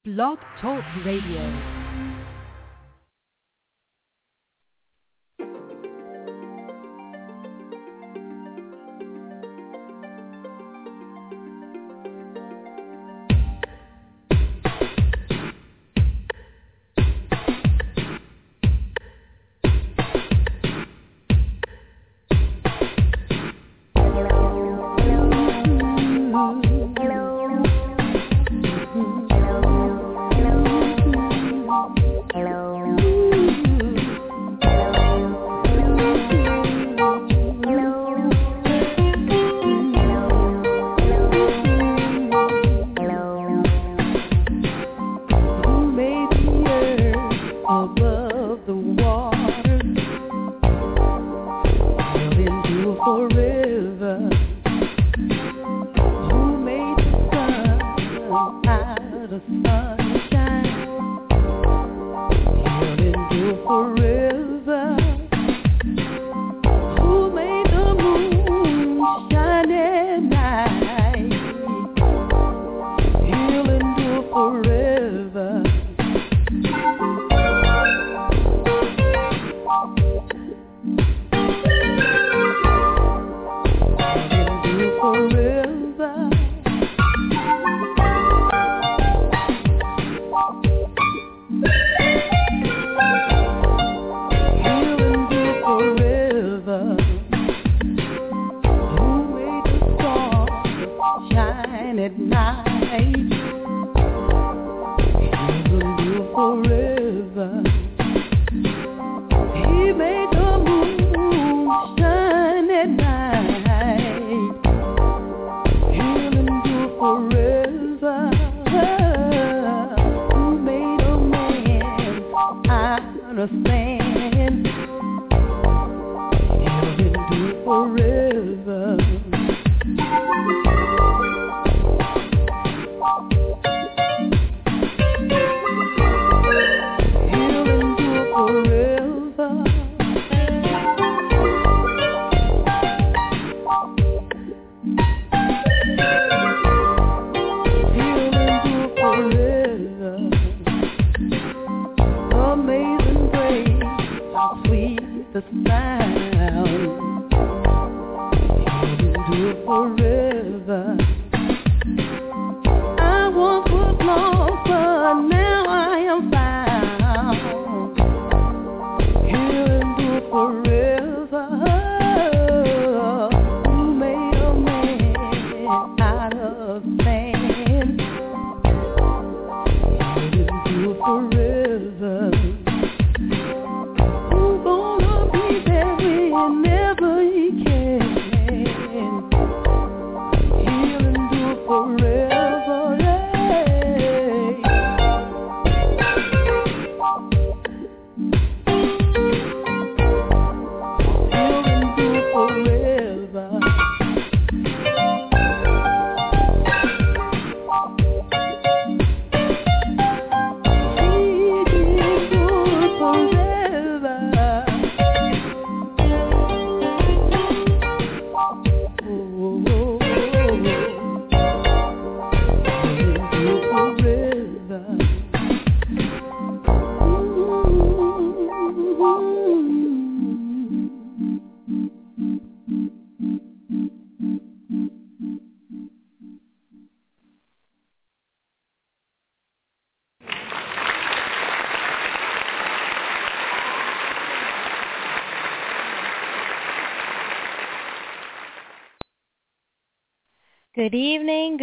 Blog Talk Radio. Good evening,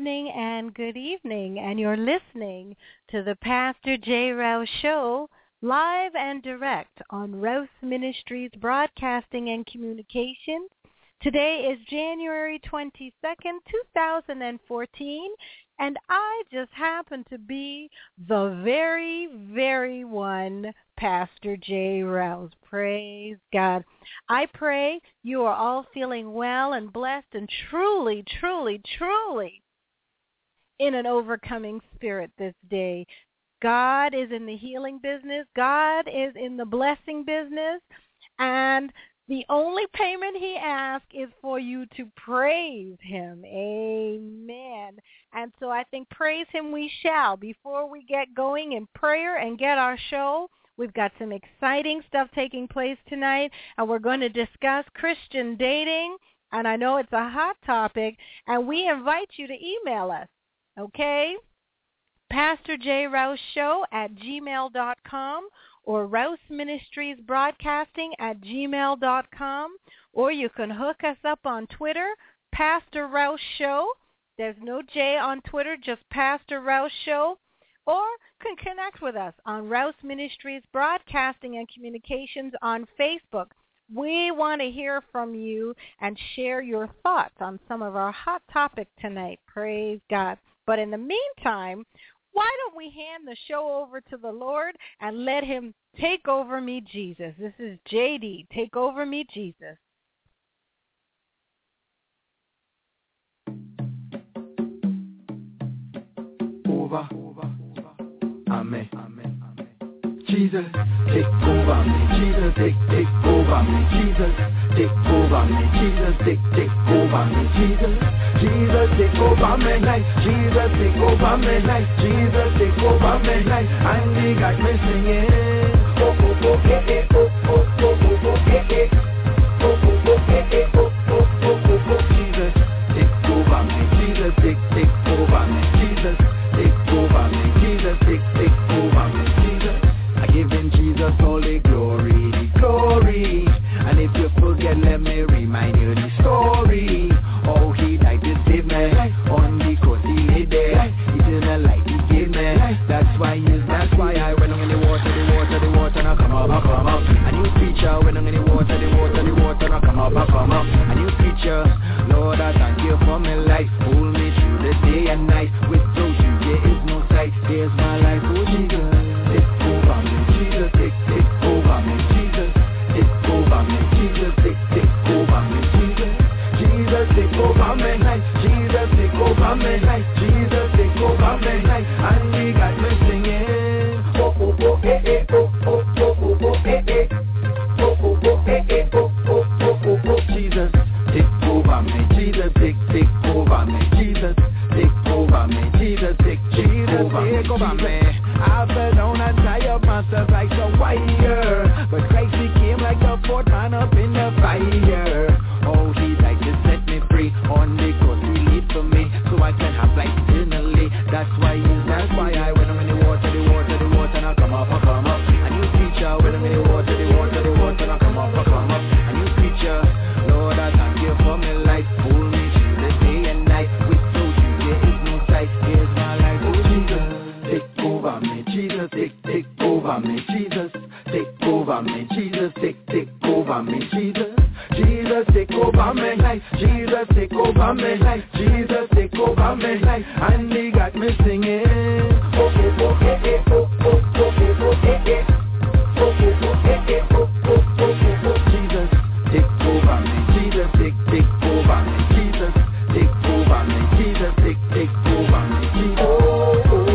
and good evening. And you're listening to the Pastor J. Rouse Show, live and direct on Rouse Ministries Broadcasting and Communications. Today is January 22nd, 2014, and I just happen to be the very, very one, Pastor J. Rouse. Praise God. I pray you are all feeling well and blessed and truly, truly, truly in an overcoming spirit this day. God is in the healing business. God is in the blessing business. And The only payment he asks is for you to praise him. Amen. And so I think praise him we shall. Before we get going in prayer and get our show, we've got some exciting stuff taking place tonight, and we're going to discuss Christian dating. And I know it's a hot topic, and we invite you to email us, okay? PastorJRouseShow@gmail.com or Rouse Ministries Broadcasting @gmail.com, or you can hook us up on Twitter, Pastor Rouse Show. There's no J on Twitter, just Pastor Rouse Show, or can connect with us on Rouse Ministries Broadcasting and Communications on Facebook. We want to hear from you and share your thoughts on some of our hot topics tonight. Praise God. But in the meantime, why don't we hand the show over to the Lord and let him take over me, Jesus. This is JD. Take over me, Jesus. Over. Amen. Jesus, take over me. Jesus, take over me. Jesus, take over me. Jesus, take over me. Jesus, take over me life. Jesus, take over me life. Jesus, take over me life. And he got me singing. Oh, oh, oh, eh, eh, oh, oh, oh, oh, oh, eh, eh. Oh, oh, oh, eh, eh, oh, oh, oh, oh, oh. Jesus, take over me. Jesus, take over me. Jesus, take over me. Jesus, take over me. Jesus, I give in Jesus all the glory. And if you forget, let me remind you the story. Oh, he died to save me. On the cross he laid there. Eternal life he gave me. That's why I went on in the water, and I come up. A new creature, when I'm in the water, and I come up. A new creature, Lord, I thank you for my life. Hold me through the day and night. Without you, there is no sight. Here's my life, oh Jesus. Take over me, Jesus, take over me, Jesus. Take over me, Jesus, take over me, Jesus. Jesus, take over me life. Jesus, take over me life. Jesus, take over me life. And he got me singing. Oh, oh, oh, eh, eh, oh, oh, oh, oh, oh, eh, eh. Oh, oh, oh, eh, eh, oh, oh, oh, oh, oh. Jesus, take over me. Jesus, take over me. Jesus, take over me. Jesus, take over me. I fell down and tired myself like a wire, but Christ he came like the fourth man up in the fire. Oh, he died to set me free. On the cross he lived for me, so I can have life eternally. That's why I when I'm in the water, and I come up. A new creature, when I'm in the water, and I come up. A new creature, Lord, I thank you for my life. Hold me through the day and night. Without you, there is no sight. Here's my life, oh Jesus. Take over me, Jesus, take over me, Jesus, take over me, Jesus, take over me, Jesus. Jesus, take over me life. Jesus, take over me life. Jesus, take over me life. And he got me singing. Oh, oh, oh, eh, eh, oh, oh, oh, oh, oh, eh, eh. Oh, oh, oh, eh, eh, oh, oh, oh, oh, oh. Jesus, take over me. Jesus, take over me. Jesus, take over me. Jesus, take over me. Jesus. Oh, oh, oh,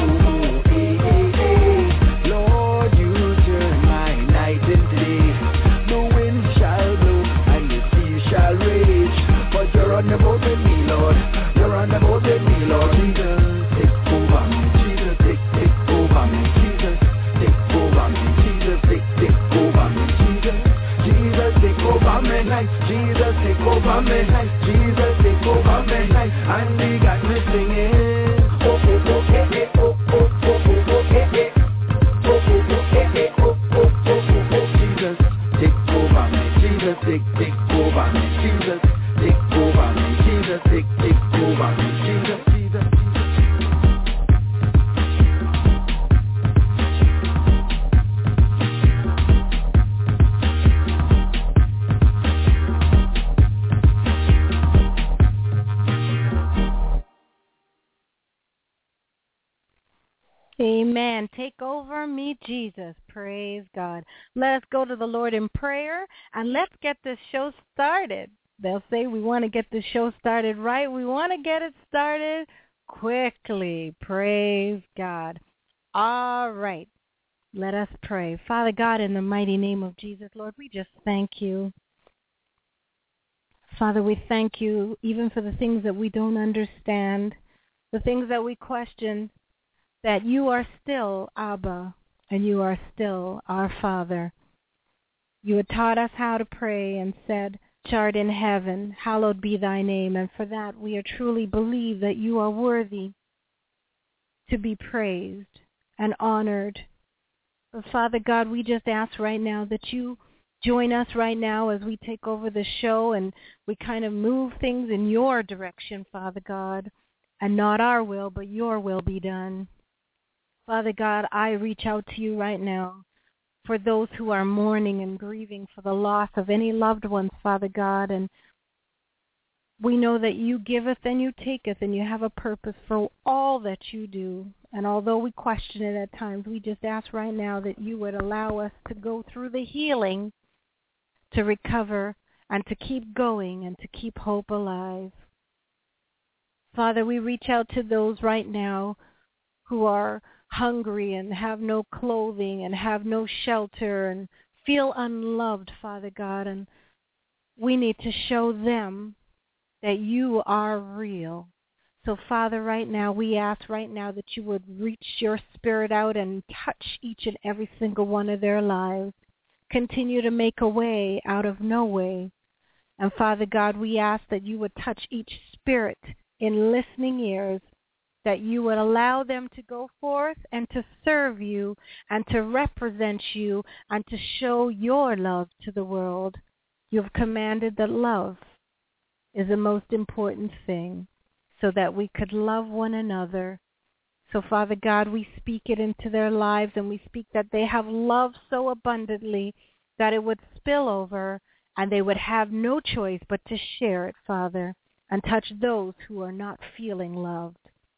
eh, eh, eh. Lord, you turn my night into day. The wind shall blow and the sea shall rage. But you're on the boat with me, Lord. You're on the boat with me, Lord. Jesus, take over me. Jesus, take over me. Jesus, take over me. Jesus, take over me. Jesus, take over me life. Jesus, take over me life. Jesus, take over me life. And he got me singing. Oh, oh, oh, eh, eh, oh, oh, oh, oh, oh, eh, eh. Oh, oh, oh, eh, eh, oh, oh, oh, oh, oh. Jesus, take over me. Jesus, take over me. Jesus, take over me. Jesus, take over me. Jesus. Amen. Take over me, Jesus. Praise God. Let us go to the Lord in prayer, and let's get this show started. They'll say we want to get this show started right. We want to get it started quickly. Praise God. All right. Let us pray. Father God, in the mighty name of Jesus, Lord, we just thank you. Father, we thank you even for the things that we don't understand, the things that we question, that you are still Abba and you are still our Father. You had taught us how to pray and said, "Which art in heaven, hallowed be thy name." And for that we are truly believe that you are worthy to be praised and honored. But Father God, we just ask right now that you join us right now as we take over the show and we kind of move things in your direction, Father God, and not our will, but your will be done. Father God, I reach out to you right now for those who are mourning and grieving for the loss of any loved ones, Father God. And we know that you giveth and you taketh, and you have a purpose for all that you do. And although we question it at times, we just ask right now that you would allow us to go through the healing, to recover, and to keep going, and to keep hope alive. Father, we reach out to those right now who are hungry and have no clothing and have no shelter and feel unloved, Father God. And we need to show them that you are real. So, Father, right now, we ask right now that you would reach your spirit out and touch each and every single one of their lives. Continue to make a way out of no way. And, Father God, we ask that you would touch each spirit in listening ears, that you would allow them to go forth and to serve you and to represent you and to show your love to the world. You have commanded that love is the most important thing, so that we could love one another. So, Father God, we speak it into their lives, and we speak that they have love so abundantly that it would spill over and they would have no choice but to share it, Father, and touch those who are not feeling loved.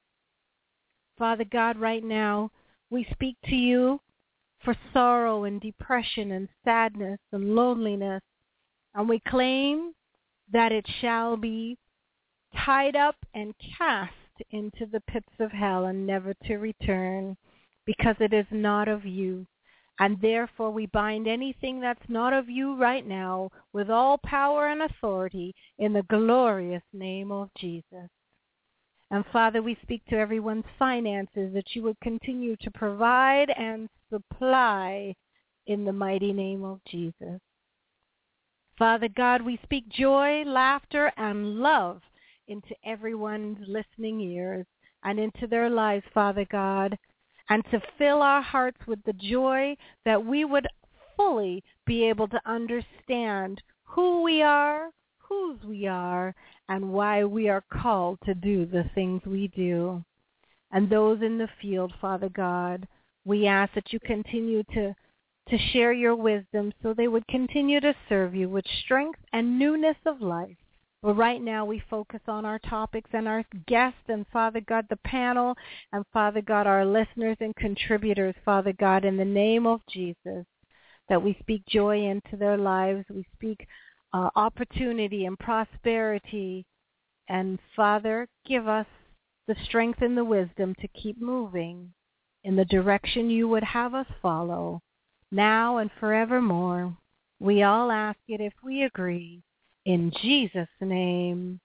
Father God, right now, we speak to you for sorrow and depression and sadness and loneliness, and we claim that it shall be tied up and cast into the pits of hell and never to return, because it is not of you. And therefore we bind anything that's not of you right now with all power and authority in the glorious name of Jesus. And Father, we speak to everyone's finances, that you would continue to provide and supply in the mighty name of Jesus. Father God, we speak joy, laughter, and love into everyone's listening ears and into their lives, Father God, and to fill our hearts with the joy that we would fully be able to understand who we are, whose we are, and why we are called to do the things we do. And those in the field, Father God, we ask that you continue to share your wisdom so they would continue to serve you with strength and newness of life. But right now we focus on our topics and our guests, and Father God, the panel, and Father God, our listeners and contributors, Father God, in the name of Jesus, that we speak joy into their lives. We speak opportunity and prosperity. And Father, give us the strength and the wisdom to keep moving in the direction you would have us follow, now and forevermore. We all ask it if we agree. In Jesus' name,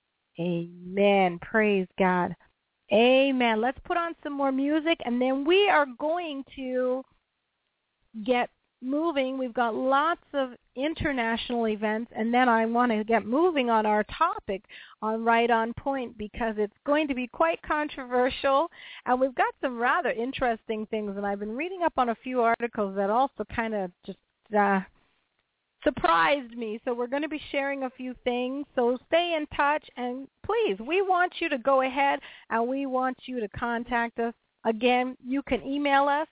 amen. Praise God. Amen. Let's put on some more music, and then we are going to get moving. We've got lots of international events, and then I want to get moving on our topic on Right on Point, because it's going to be quite controversial, and we've got some rather interesting things, and I've been reading up on a few articles that also kind of just surprised me. So we're going to be sharing a few things. So stay in touch, and please, we want you to go ahead and we want you to contact us. Again, you can email us,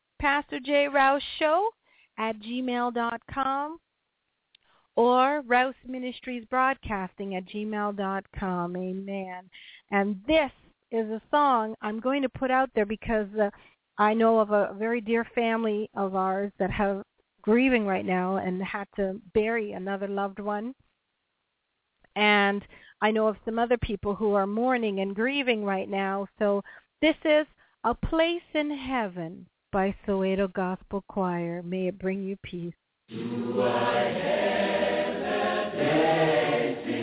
PastorJRouse@gmail.com or Rouse Ministries Broadcasting@gmail.com. Amen. And this is a song I'm going to put out there because I know of a very dear family of ours that have grieving right now and had to bury another loved one. And I know of some other people who are mourning and grieving right now. So this is A Place in Heaven by Soweto Gospel Choir. May it bring you peace. To I heaven,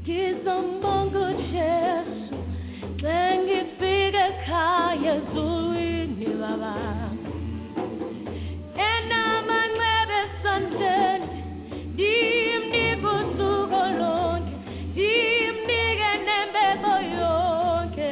Ngizambonga Jesu sengifike ekhaya ezulwini baba enamanxeba esandleni ndimnika usuku lonke ndimnike nembeko yonke.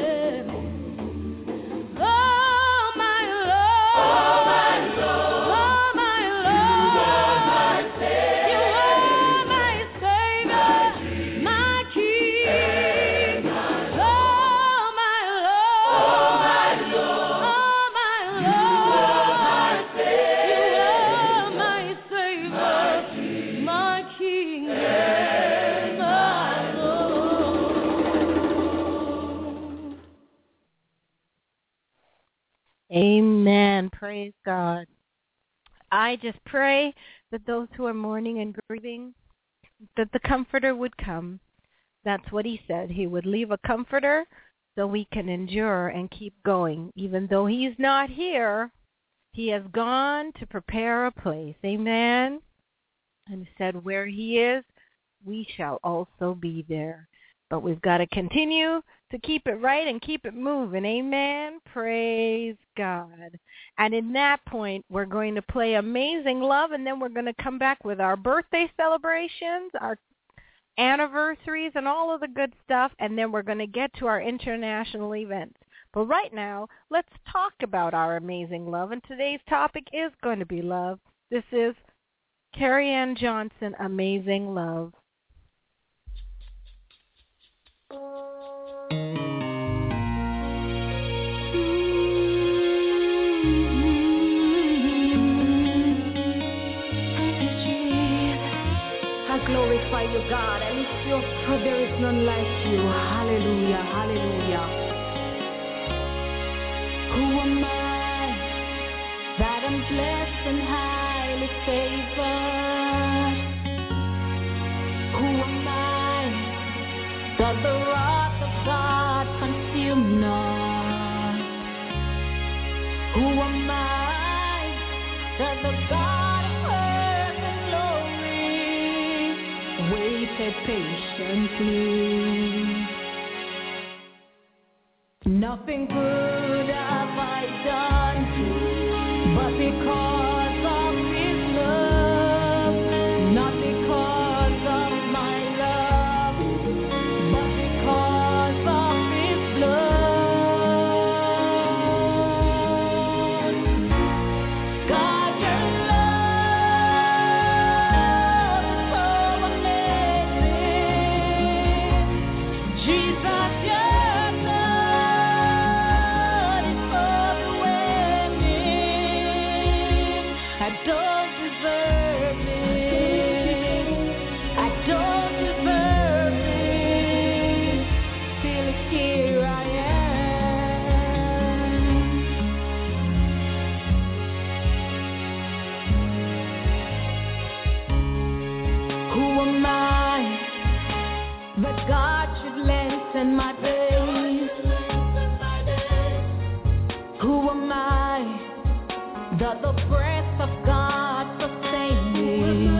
Oh my Lord, oh my Lord, oh my Lord, you are my Savior, you are my Savior, my King. Oh my Lord, oh my Lord, oh my Lord, you are my Savior, my King, my Lord. Amen. Praise God. I just pray that those who are mourning and grieving, that the Comforter would come. That's what he said. He would leave a Comforter so we can endure and keep going. Even though he's not here, he has gone to prepare a place. Amen. And he said where he is, we shall also be there. But we've got to continue to keep it right and keep it moving. Amen. Praise God. And in that point, we're going to play Amazing Love, and then we're going to come back with our birthday celebrations, our anniversaries, and all of the good stuff, and then we're going to get to our international events. But right now, let's talk about our amazing love, and today's topic is going to be love. This is Carrie Ann Johnson, Amazing Love. I glorify you, God. I lift you up, for there is none like you. Hallelujah, hallelujah. Who am I that I'm blessed and highly favored? Who am I that the wrath of God consume not? Who am I that the God of earth and glory waited patiently? Nothing good have I done, but because of his love, not because of my love, but because of his blood. God, your love is so amazing. Jesus, your blood is overwhelming. I don't deserve it. I don't deserve it. Still here I am. Who am I that God should lengthen my days? Who am I that the breath of God sustain me?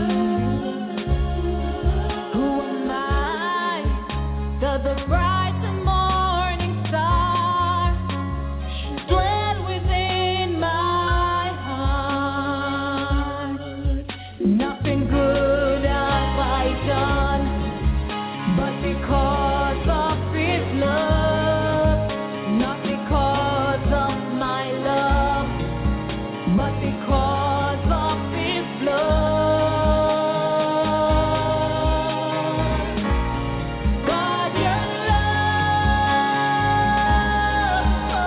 Who am I that the bright and morning star should dwell within my heart? Nothing good have I done, but because of his love, not because of my love, but because of his blood. God, your love so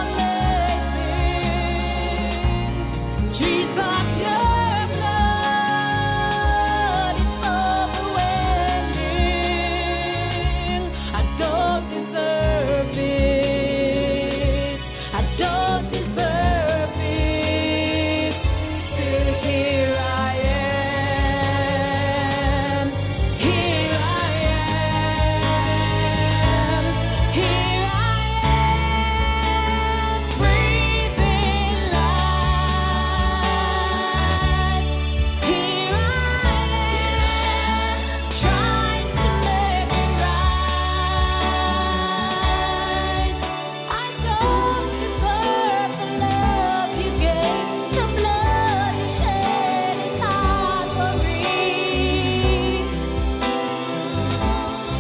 amazing. Jesus, your blood is overwhelming.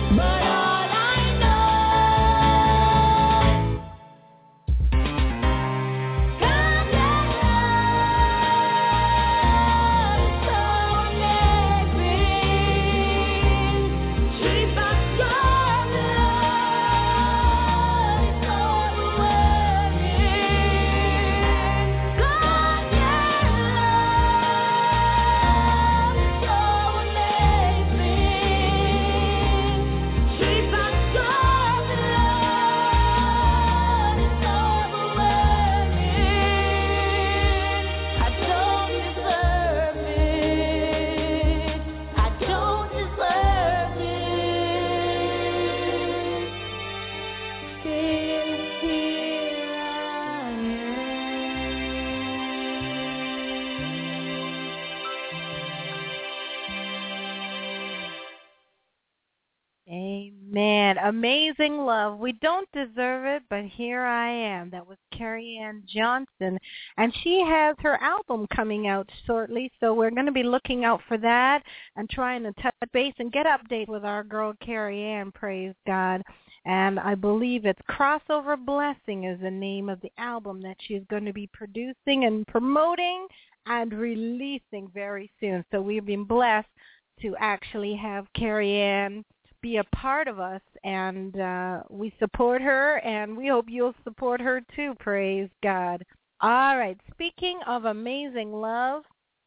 Amen. Amazing love. We don't deserve it, but here I am. That was Carrie Ann Johnson, and she has her album coming out shortly, so we're going to be looking out for that and trying to touch base and get update with our girl Carrie Ann, praise God. And I believe it's Crossover Blessing is the name of the album that she's going to be producing and promoting and releasing very soon. So we've been blessed to actually have Carrie Ann be a part of us, and we support her, and we hope you'll support her too, praise God. All right, speaking of amazing love,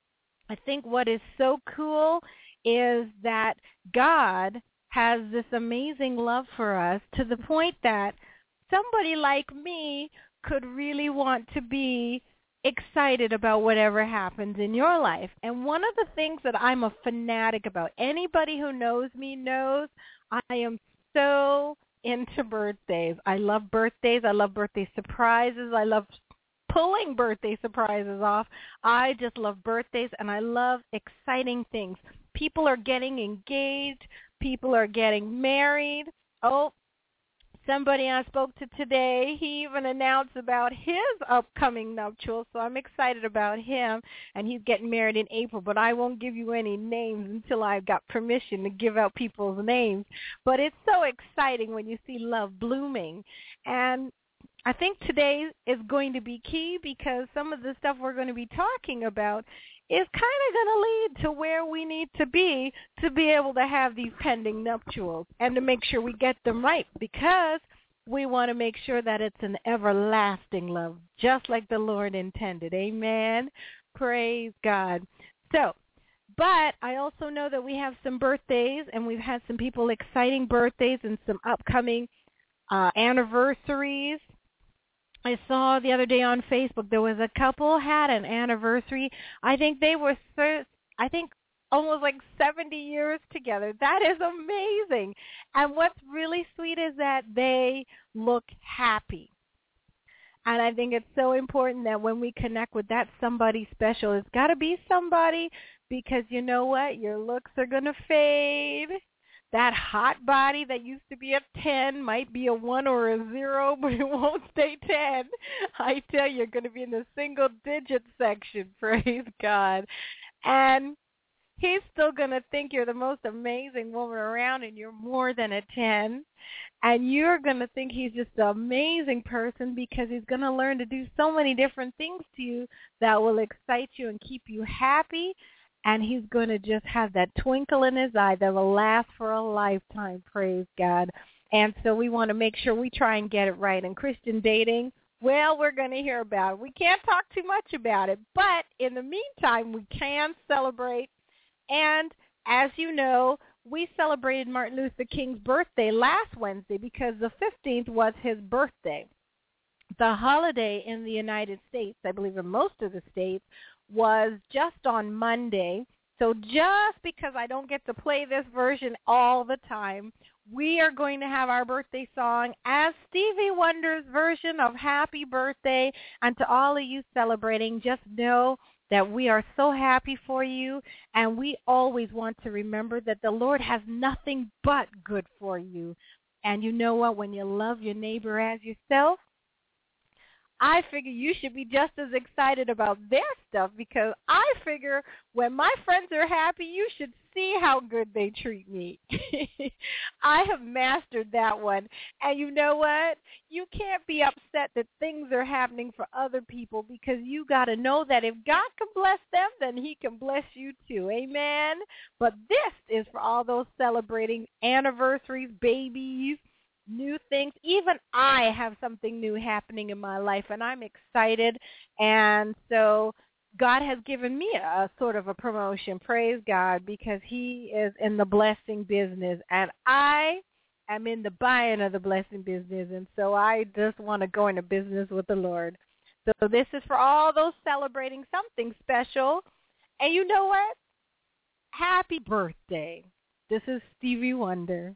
I think what is so cool is that God has this amazing love for us to the point that somebody like me could really want to be excited about whatever happens in your life. And one of the things that I'm a fanatic about, anybody who knows me knows, I am so into birthdays. I love birthdays. I love birthday surprises. I love pulling birthday surprises off. I just love birthdays, and I love exciting things. People are getting engaged. People are getting married. Oh, somebody I spoke to today, he even announced about his upcoming nuptials, so I'm excited about him, and he's getting married in April, but I won't give you any names until I've got permission to give out people's names. But it's so exciting when you see love blooming, and I think today is going to be key because some of the stuff we're going to be talking about is kind of going to lead to where we need to be able to have these pending nuptials and to make sure we get them right, because we want to make sure that it's an everlasting love, just like the Lord intended. Amen. Praise God. So, but I also know that we have some birthdays, and we've had some people exciting birthdays and some upcoming anniversaries. I saw the other day on Facebook there was a couple had an anniversary. I think they were, almost like 70 years together. That is amazing. And what's really sweet is that they look happy. And I think it's so important that when we connect with that somebody special, it's got to be somebody, because you know what? Your looks are going to fade. That hot body that used to be a 10 might be a 1 or a 0, but it won't stay 10. I tell you, you're going to be in the single-digit section, praise God. And he's still going to think you're the most amazing woman around, and you're more than a 10. And you're going to think he's just an amazing person, because he's going to learn to do so many different things to you that will excite you and keep you happy. And he's going to just have that twinkle in his eye that will last for a lifetime, praise God. And so we want to make sure we try and get it right. And Christian dating, well, we're going to hear about it. We can't talk too much about it, but in the meantime, we can celebrate. And as you know, we celebrated Martin Luther King's birthday last Wednesday because the 15th was his birthday. The holiday in the United States, I believe in most of the states, was just on Monday. So just because I don't get to play this version all the time, we are going to have our birthday song as Stevie Wonder's version of Happy Birthday. And to all of you celebrating, just know that we are so happy for you, and we always want to remember that the Lord has nothing but good for you. And you know what? When you love your neighbor as yourself, I figure you should be just as excited about their stuff, because I figure when my friends are happy, you should see how good they treat me. I have mastered that one. And you know what? You can't be upset that things are happening for other people, because you got to know that if God can bless them, then he can bless you too. Amen? But this is for all those celebrating anniversaries, babies, new things. Even I have something new happening in my life, and I'm excited. And so God has given me a sort of a promotion, praise God, because he is in the blessing business, and I am in the buying of the blessing business, and so I just want to go into business with the Lord. So this is for all those celebrating something special. And you know what? Happy birthday. This is Stevie Wonder.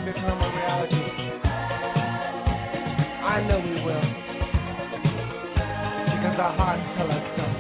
become a reality. I know we will. Because our hearts tell us so.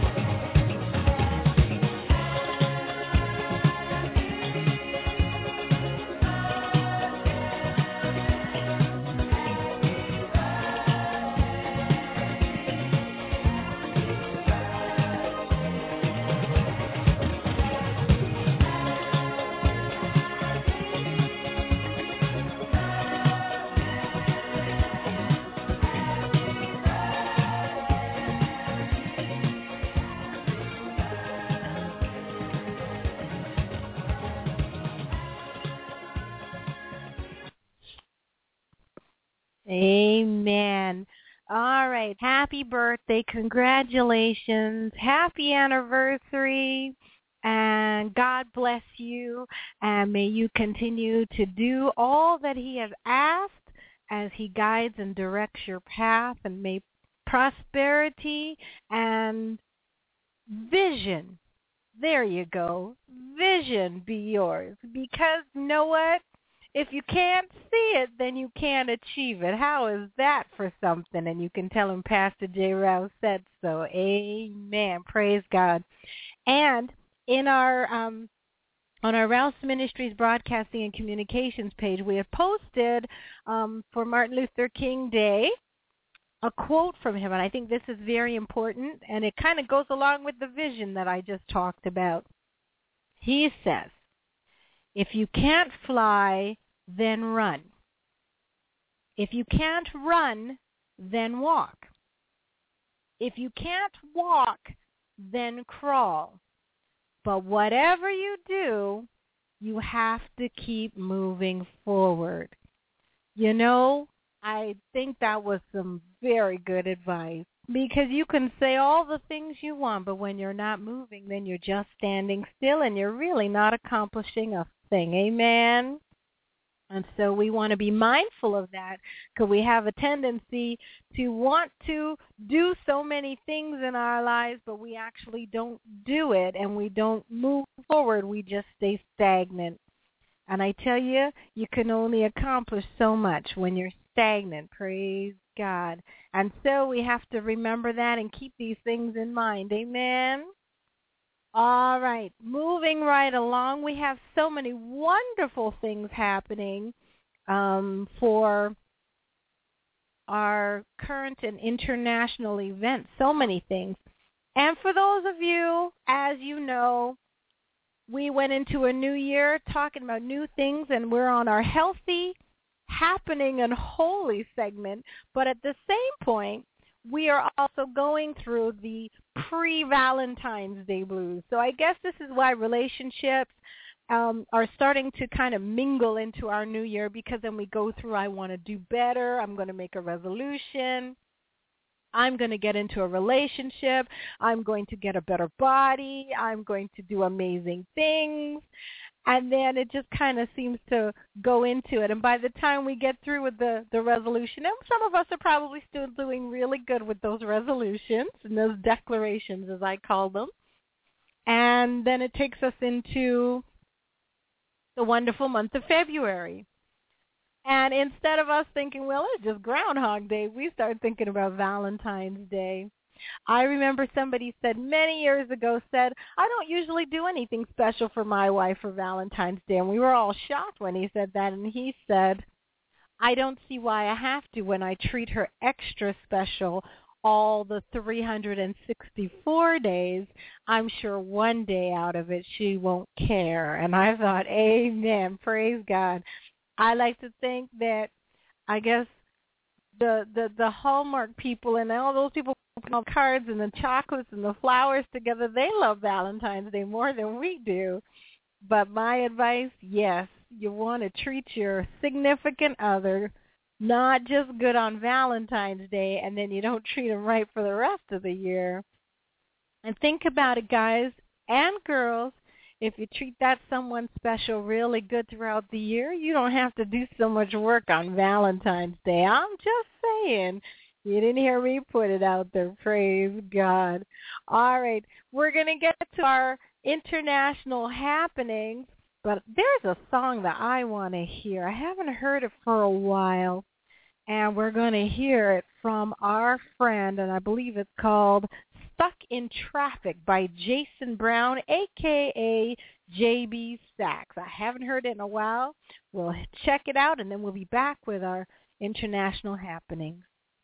Amen. All right. Happy birthday. Congratulations. Happy anniversary. And God bless you. And may you continue to do all that he has asked as he guides and directs your path. And may prosperity and vision, there you go, vision be yours. Because you know what? If you can't see it, then you can't achieve it. How is that for something? And you can tell him Pastor J. Rouse said so. Amen. Praise God. And in our on our Rouse Ministries Broadcasting and Communications page, we have posted for Martin Luther King Day a quote from him, and I think this is very important, and it kind of goes along with the vision that I just talked about. He says, "If you can't fly, then run. If you can't run, then walk. If you can't walk, then crawl. But whatever you do, you have to keep moving forward." You know, I think that was some very good advice, because you can say all the things you want, but when you're not moving, then you're just standing still and you're really not accomplishing a thing. Amen. And so we want to be mindful of that, because we have a tendency to want to do so many things in our lives, but we actually don't do it and we don't move forward. We just stay stagnant. And I tell you, you can only accomplish so much when you're stagnant. Praise God. And so we have to remember that and keep these things in mind. Amen. All right, moving right along, we have so many wonderful things happening for our current and international events, so many things. And for those of you, as you know, we went into a new year talking about new things, and we're on our healthy, happening, and holy segment. But at the same point, we are also going through the pre-Valentine's Day blues. So I guess this is why relationships are starting to kind of mingle into our new year, because then we go through, I want to do better, I'm going to make a resolution, I'm going to get into a relationship, I'm going to get a better body, I'm going to do amazing things. And then it just kind of seems to go into it. And by the time we get through with the resolution, and some of us are probably still doing really good with those resolutions and those declarations, as I call them. And then it takes us into the wonderful month of February. And instead of us thinking, well, it's just Groundhog Day, we start thinking about Valentine's Day. I remember somebody said many years ago, I don't usually do anything special for my wife for Valentine's Day. And we were all shocked when he said that. And he said, I don't see why I have to when I treat her extra special all the 364 days. I'm sure one day out of it she won't care. And I thought, amen, praise God. I like to think that, I guess, the Hallmark people and all those people putting all the cards and the chocolates and the flowers together, they love Valentine's Day more than we do. But my advice, yes, you want to treat your significant other not just good on Valentine's Day, and then you don't treat them right for the rest of the year. And think about it, guys and girls. If you treat that someone special really good throughout the year, you don't have to do so much work on Valentine's Day. I'm just saying. You didn't hear me put it out there. Praise God. All right. We're going to get to our international happenings. But there's a song that I want to hear. I haven't heard it for a while, and we're going to hear it from our friend, and I believe it's called Stuck in Traffic by Jason Brown, a.k.a. JB Sachs. I haven't heard it in a while. We'll check it out, and then we'll be back with our international happenings.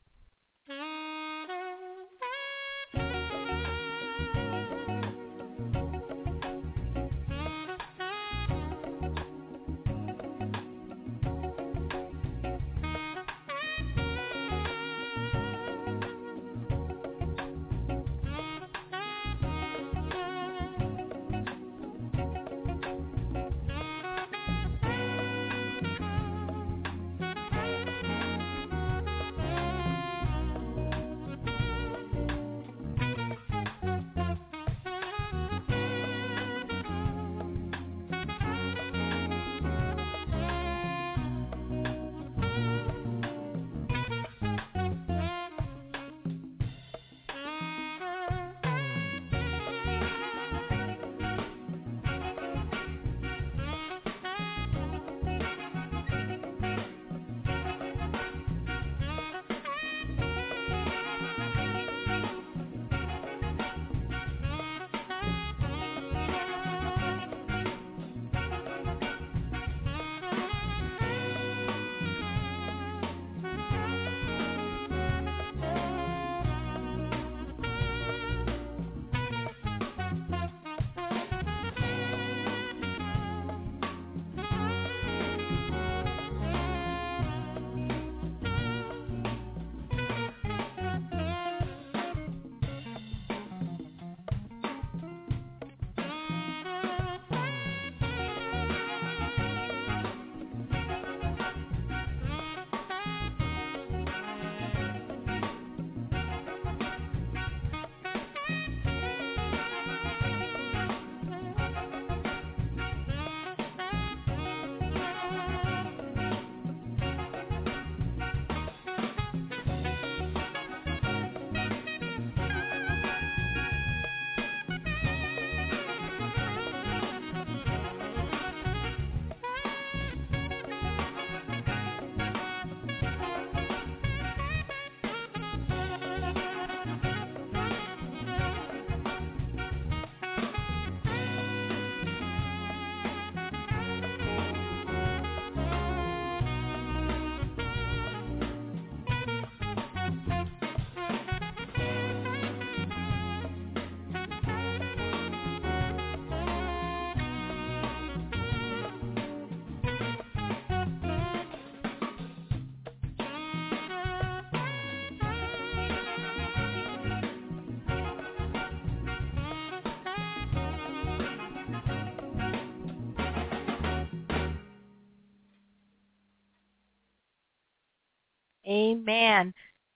Amen.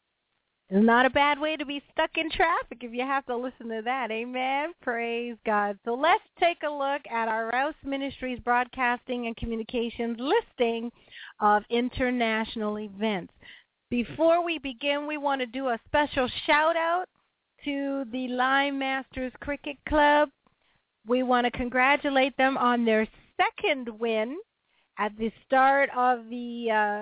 It's not a bad way to be stuck in traffic if you have to listen to that. Amen. Praise God. So let's take a look at our Rouse Ministries Broadcasting and Communications listing of international events. Before we begin, we want to do a special shout-out to the Lyme Masters Cricket Club. We want to congratulate them on their second win at the start of the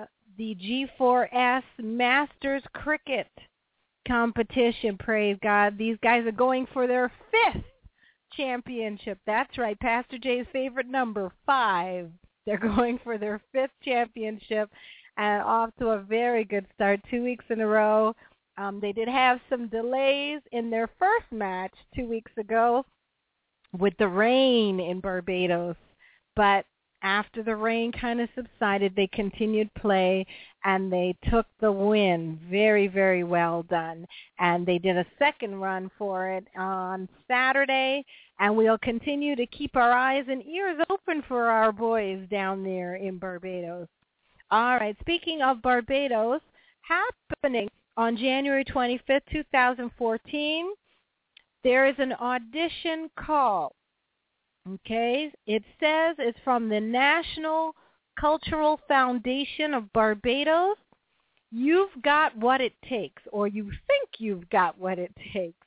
G4S Masters Cricket competition. Praise God. These guys are going for their 5th championship. That's right. Pastor Jay's favorite number, 5. They're going for their 5th championship and off to a very good start, 2 weeks in a row. They did have some delays in their first match 2 weeks ago with the rain in Barbados, but after the rain kind of subsided, they continued play, and they took the win. Very, very well done. And they did a second run for it on Saturday, and we'll continue to keep our eyes and ears open for our boys down there in Barbados. All right, speaking of Barbados, happening on January 25th, 2014, there is an audition call. Okay, it says it's from the National Cultural Foundation of Barbados. You've got what it takes, or you think you've got what it takes.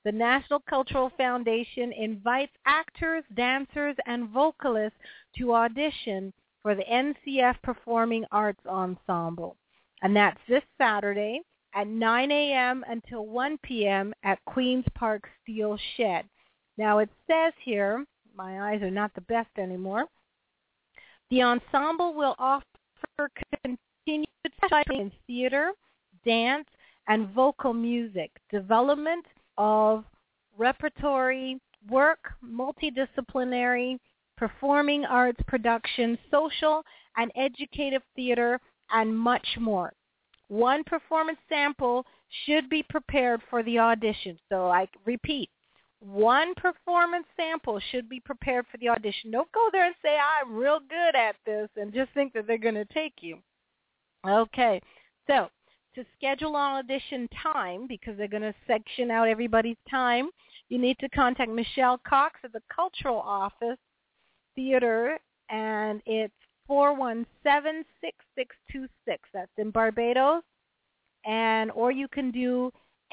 The National Cultural Foundation invites actors, dancers, and vocalists to audition for the NCF Performing Arts Ensemble. And that's this Saturday at 9 a.m. until 1 p.m. at Queen's Park Steel Shed. Now it says here, my eyes are not the best anymore, the ensemble will offer continued training in theater, dance, and vocal music, development of repertory work, multidisciplinary, performing arts production, social and educative theater, and much more. One performance sample should be prepared for the audition. So I repeat, one performance sample should be prepared for the audition. Don't go there and say, I'm real good at this, and just think that they're going to take you. Okay, so to schedule an audition time, because they're going to section out everybody's time, you need to contact Michelle Cox at the Cultural Office Theater, and it's 417-6626. That's in Barbados. Or you can do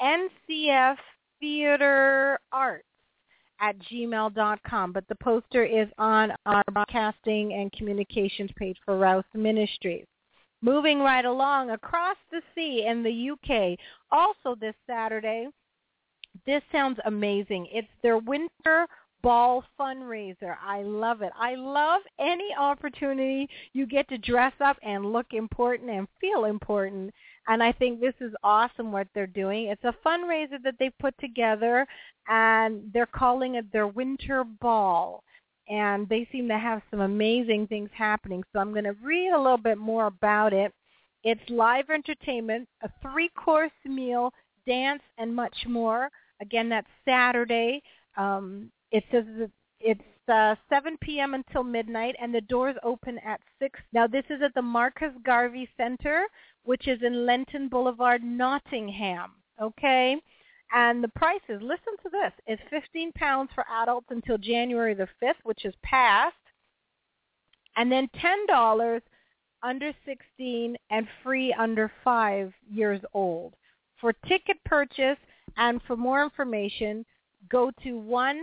ncftheaterarts@gmail.com. But the poster is on our broadcasting and communications page for Rouse Ministries. Moving right along, across the sea in the UK, also this Saturday, this sounds amazing. It's their Winter Ball fundraiser. I love it. I love any opportunity you get to dress up and look important and feel important. And I think this is awesome what they're doing. It's a fundraiser that they put together, and they're calling it their Winter Ball. And they seem to have some amazing things happening. So I'm going to read a little bit more about it. It's live entertainment, a 3-course meal, dance, and much more. Again, that's Saturday. It says that it's 7 p.m. until midnight, and the doors open at 6. Now, this is at the Marcus Garvey Center, which is in Lenton Boulevard, Nottingham, okay? And the prices, listen to this, is £15 for adults until January the 5th, which is past, and then $10 under 16 and free under 5 years old. For ticket purchase and for more information, go to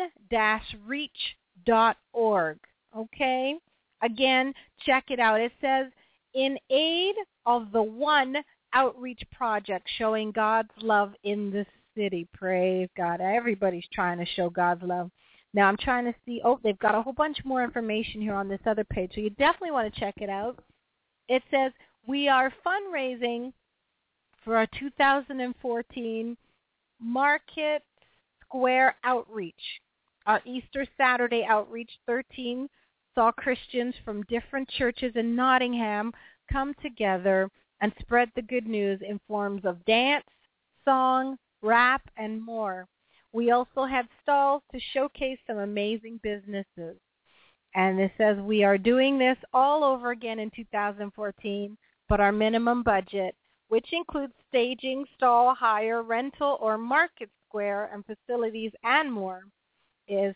one-reach.org, okay? Again, check it out. It says, in aid of the One Outreach Project showing God's love in the city. Praise God. Everybody's trying to show God's love. Now I'm trying to see, they've got a whole bunch more information here on this other page, so you definitely want to check it out. It says, we are fundraising for our 2014 Market Square Outreach. Our Easter Saturday Outreach 13 saw Christians from different churches in Nottingham come together and spread the good news in forms of dance, song, rap, and more. We also had stalls to showcase some amazing businesses. And it says we are doing this all over again in 2014, but our minimum budget, which includes staging, stall hire, rental, or market square and facilities and more, is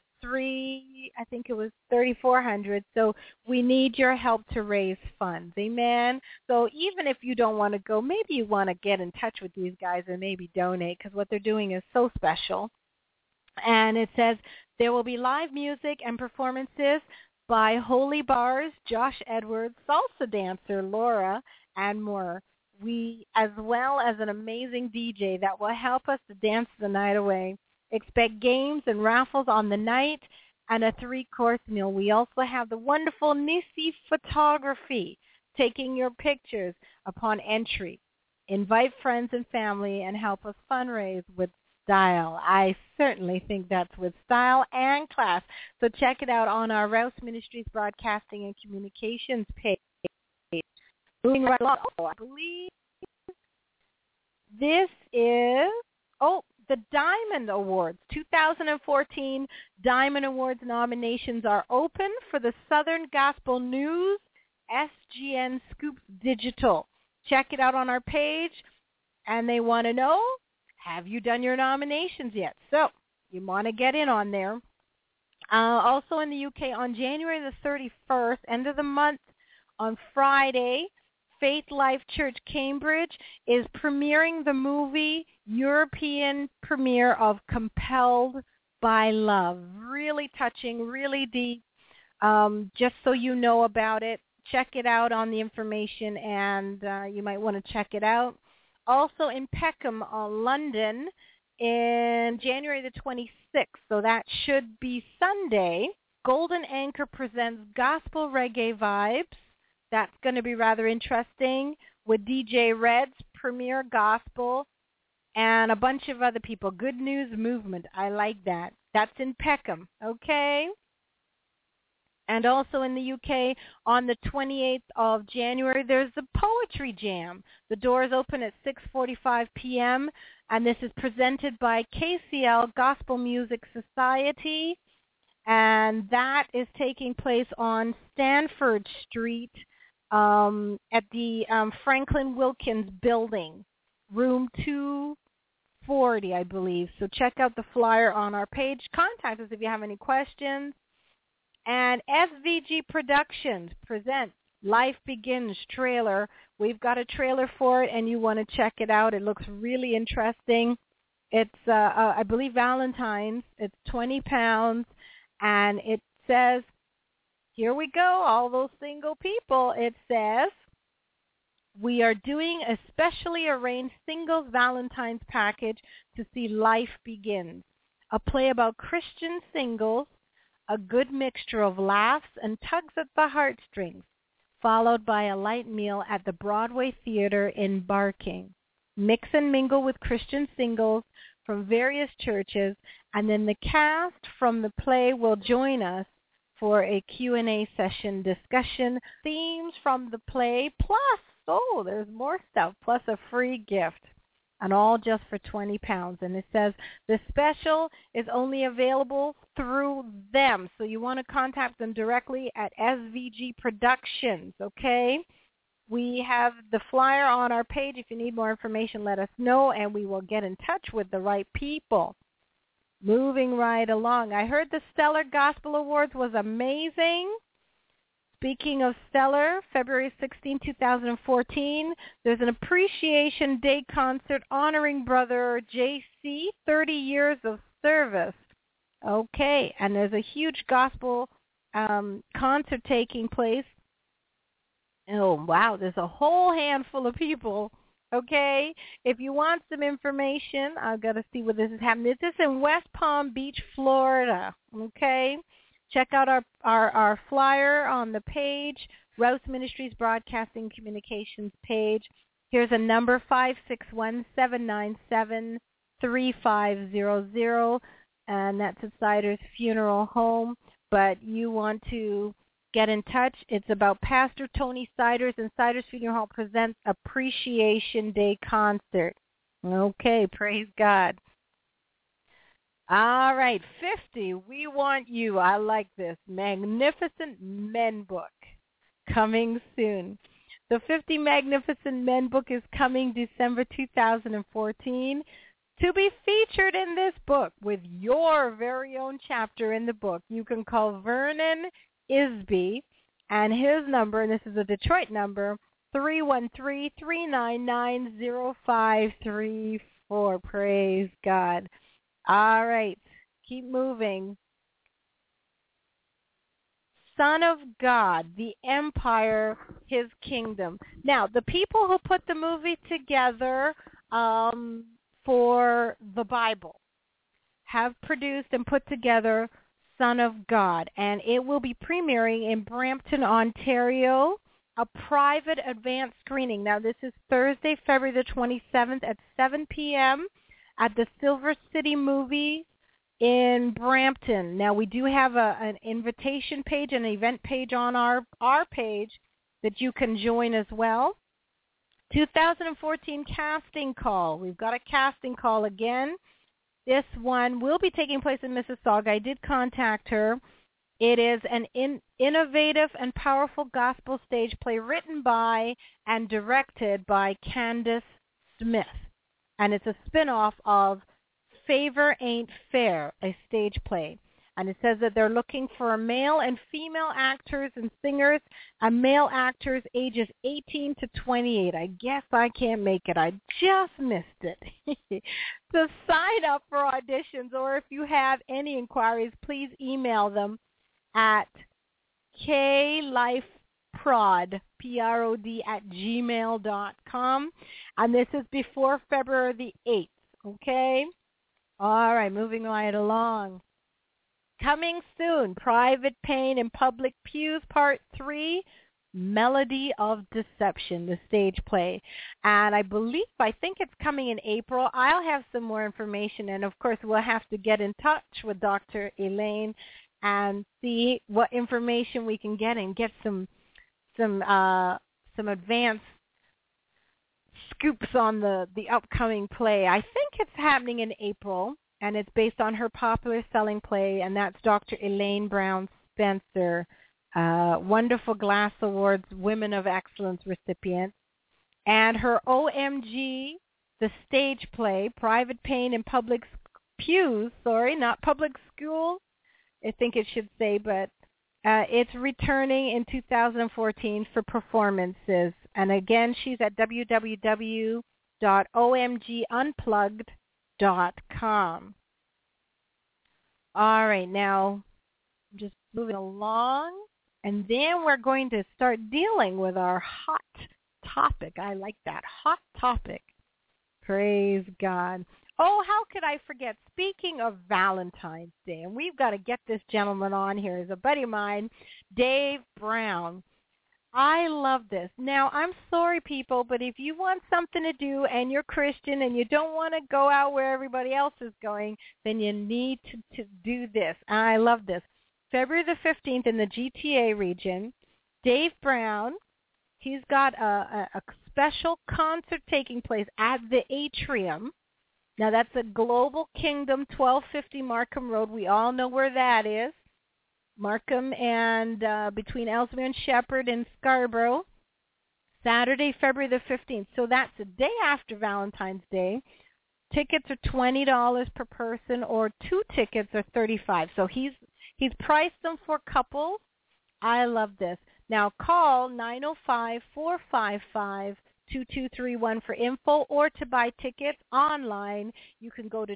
$3,400. So we need your help to raise funds. Amen. So even if you don't want to go, maybe you want to get in touch with these guys and maybe donate, because what they're doing is so special. And it says there will be live music and performances by Holy Bars, Josh Edwards, salsa dancer Laura, and more. As well as an amazing DJ that will help us to dance the night away. Expect games and raffles on the night and a 3-course meal. We also have the wonderful Nisi Photography taking your pictures upon entry. Invite friends and family and help us fundraise with style. I certainly think that's with style and class. So check it out on our Rouse Ministries Broadcasting and Communications page. Moving right along. I believe this is, the Diamond Awards. 2014 Diamond Awards nominations are open for the Southern Gospel News SGN Scoops Digital. Check it out on our page, and they want to know, have you done your nominations yet? So you want to get in on there. Also in the UK, on January the 31st, end of the month, on Friday, Faith Life Church Cambridge is premiering the movie, European premiere of Compelled by Love. Really touching, really deep. Just so you know about it, check it out on the information, and you might want to check it out. Also in Peckham, London, in January the 26th, so that should be Sunday, Golden Anchor presents Gospel Reggae Vibes. That's going to be rather interesting with DJ Reds, Premier Gospel, and a bunch of other people. Good News Movement. I like that. That's in Peckham, okay? And also in the UK, on the 28th of January, there's the Poetry Jam. The doors open at 6:45 p.m., and this is presented by KCL Gospel Music Society, and that is taking place on Stanford Street at the Franklin Wilkins Building, room 240, I believe. So check out the flyer on our page. Contact us if you have any questions. And SVG Productions presents Life Begins trailer. We've got a trailer for it, and you want to check it out. It looks really interesting. It's, I believe, Valentine's. It's 20 pounds, and it says, here we go, all those single people. It says, we are doing a specially arranged singles Valentine's package to see Life Begins, a play about Christian singles, a good mixture of laughs and tugs at the heartstrings, followed by a light meal at the Broadway Theater in Barking. Mix and mingle with Christian singles from various churches, and then the cast from the play will join us for a Q&A session discussion, themes from the play, plus, there's more stuff, plus a free gift. And all just for 20 pounds. And it says the special is only available through them. So you want to contact them directly at SVG Productions, okay? We have the flyer on our page. If you need more information, let us know, and we will get in touch with the right people. Moving right along. I heard the Stellar Gospel Awards was amazing. Speaking of Stellar, February 16, 2014, there's an Appreciation Day concert honoring Brother JC, 30 years of service. Okay, and there's a huge gospel concert taking place. Oh, wow, there's a whole handful of people. Okay, if you want some information, I've got to see where this is happening. This is in West Palm Beach, Florida. Okay. Check out our flyer on the page, Rouse Ministries Broadcasting Communications page. Here's a number, 561-797-3500, and that's at Siders Funeral Home. But you want to get in touch. It's about Pastor Tony Siders, and Siders Funeral Home presents Appreciation Day concert. Okay, praise God. All right, 50, We Want You. I like this. Magnificent Men book coming soon. The 50 Magnificent Men book is coming December 2014 to be featured in this book with your very own chapter in the book. You can call Vernon Isby, and his number, and this is a Detroit number, 313-399-0534. Praise God. All right, keep moving. Son of God, the Empire, His Kingdom. Now, the people who put the movie together for the Bible have produced and put together Son of God, and it will be premiering in Brampton, Ontario, a private advanced screening. Now, this is Thursday, February the 27th at 7 p.m., at the Silver City Movies in Brampton. Now, we do have an invitation page, an event page on our page that you can join as well. 2014 casting call. We've got a casting call again. This one will be taking place in Mississauga. I did contact her. It is an innovative and powerful gospel stage play written by and directed by Candace Smith. And it's a spin-off of Favor Ain't Fair, a stage play. And it says that they're looking for male and female actors and singers, and male actors ages 18 to 28. I guess I can't make it. I just missed it. To sign up for auditions, or if you have any inquiries, please email them at klifeprod, P-R-O-D, @gmail.com. And this is before February the 8th, okay? All right, moving right along. Coming soon, Private Pain in Public Pews, Part 3, Melody of Deception, the stage play. And I think it's coming in April. I'll have some more information, and of course we'll have to get in touch with Dr. Elaine and see what information we can get and get some advanced scoops on the upcoming play. I think it's happening in April, and it's based on her popular selling play, and that's Dr. Elaine Brown Spencer, wonderful Glass Awards Women of Excellence recipient, and her OMG, the stage play, Private Pain in Public Pews, not public school, I think it should say, but it's returning in 2014 for performances. And again, she's at www.omgunplugged.com. All right, now just moving along, and then we're going to start dealing with our hot topic. I like that, hot topic. Praise God. Oh, how could I forget? Speaking of Valentine's Day, and we've got to get this gentleman on here. He's a buddy of mine, Dave Brown. I love this. Now, I'm sorry, people, but if you want something to do and you're Christian and you don't want to go out where everybody else is going, then you need to do this. I love this. February the 15th in the GTA region, Dave Brown, he's got a special concert taking place at the Atrium. Now, that's at Global Kingdom, 1250 Markham Road. We all know where that is. Markham and between Ellesmere and Shepherd in Scarborough. Saturday, February the 15th. So that's the day after Valentine's Day. Tickets are $20 per person, or 2 tickets are $35. So he's priced them for couples. I love this. Now call 905-455-2231 for info, or to buy tickets online, you can go to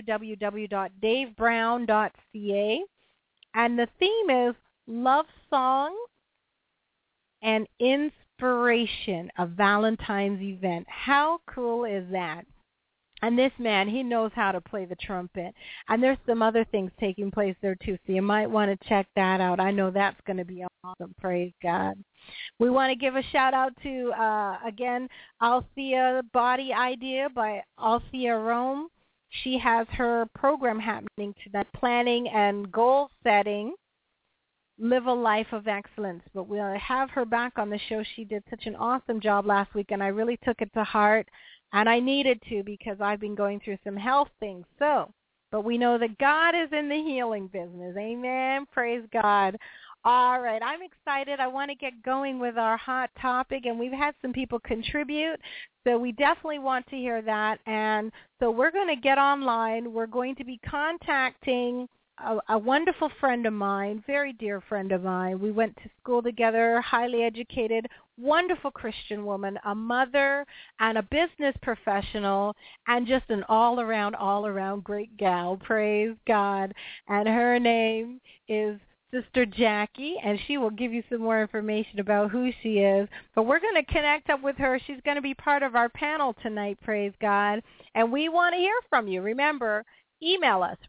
www.davebrown.ca. And the theme is love songs and inspiration, a Valentine's event. How cool is that? And this man, he knows how to play the trumpet. And there's some other things taking place there too, so you might want to check that out. I know that's going to be awesome. Praise God. We want to give a shout out to, again, Althea Body Idea by Althea Rome. She has her program happening tonight, planning and goal setting, live a life of excellence. But we'll have her back on the show. She did such an awesome job last week, and I really took it to heart. And I needed to, because I've been going through some health things. But we know that God is in the healing business. Amen. Praise God. All right. I'm excited. I want to get going with our hot topic, and we've had some people contribute. So we definitely want to hear that. And so we're going to get online. We're going to be contacting a wonderful friend of mine, very dear friend of mine. We went to school together, highly educated, wonderful Christian woman, a mother and a business professional, and just an all-around great gal. Praise God. And her name is Sister Jackie, and she will give you some more information about who she is. But we're going to connect up with her. She's going to be part of our panel tonight, praise God. And we want to hear from you. Remember, email us,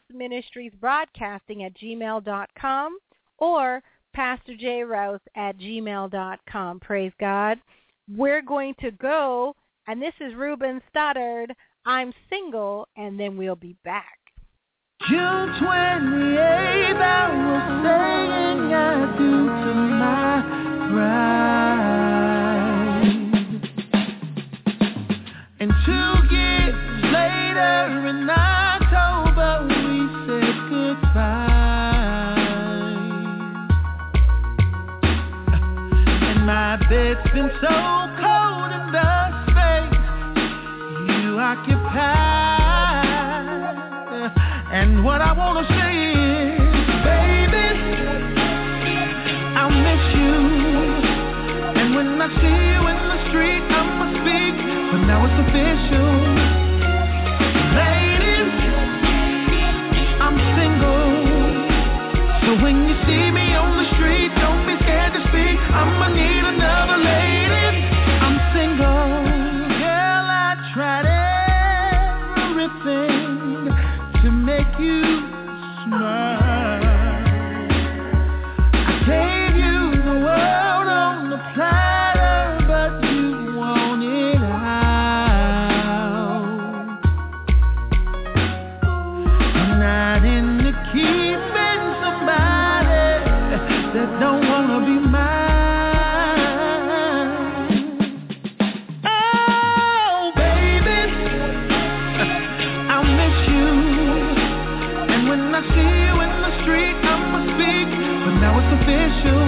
RouseMinistriesBroadcasting@gmail.com or PastorJRouse@gmail.com. Praise God. We're going to go, and this is Ruben Stoddard, I'm Single, and then we'll be back. June 28th, I was saying I do to my bride. And 2 years later in October, we said goodbye. And my bed's been so cold in the space you occupy. And what I want to say is, now it's official. Ladies, I'm single. So when you see me on the street, don't be scared to speak. I'ma need another lady. I'm single. Girl, I tried everything to make you smile. I gave you the world on the platter, but you want it out. I'm not into keeping somebody that don't wanna be mine. Oh, baby, I miss you. And when I see you in the street, I'ma speak. But now it's official.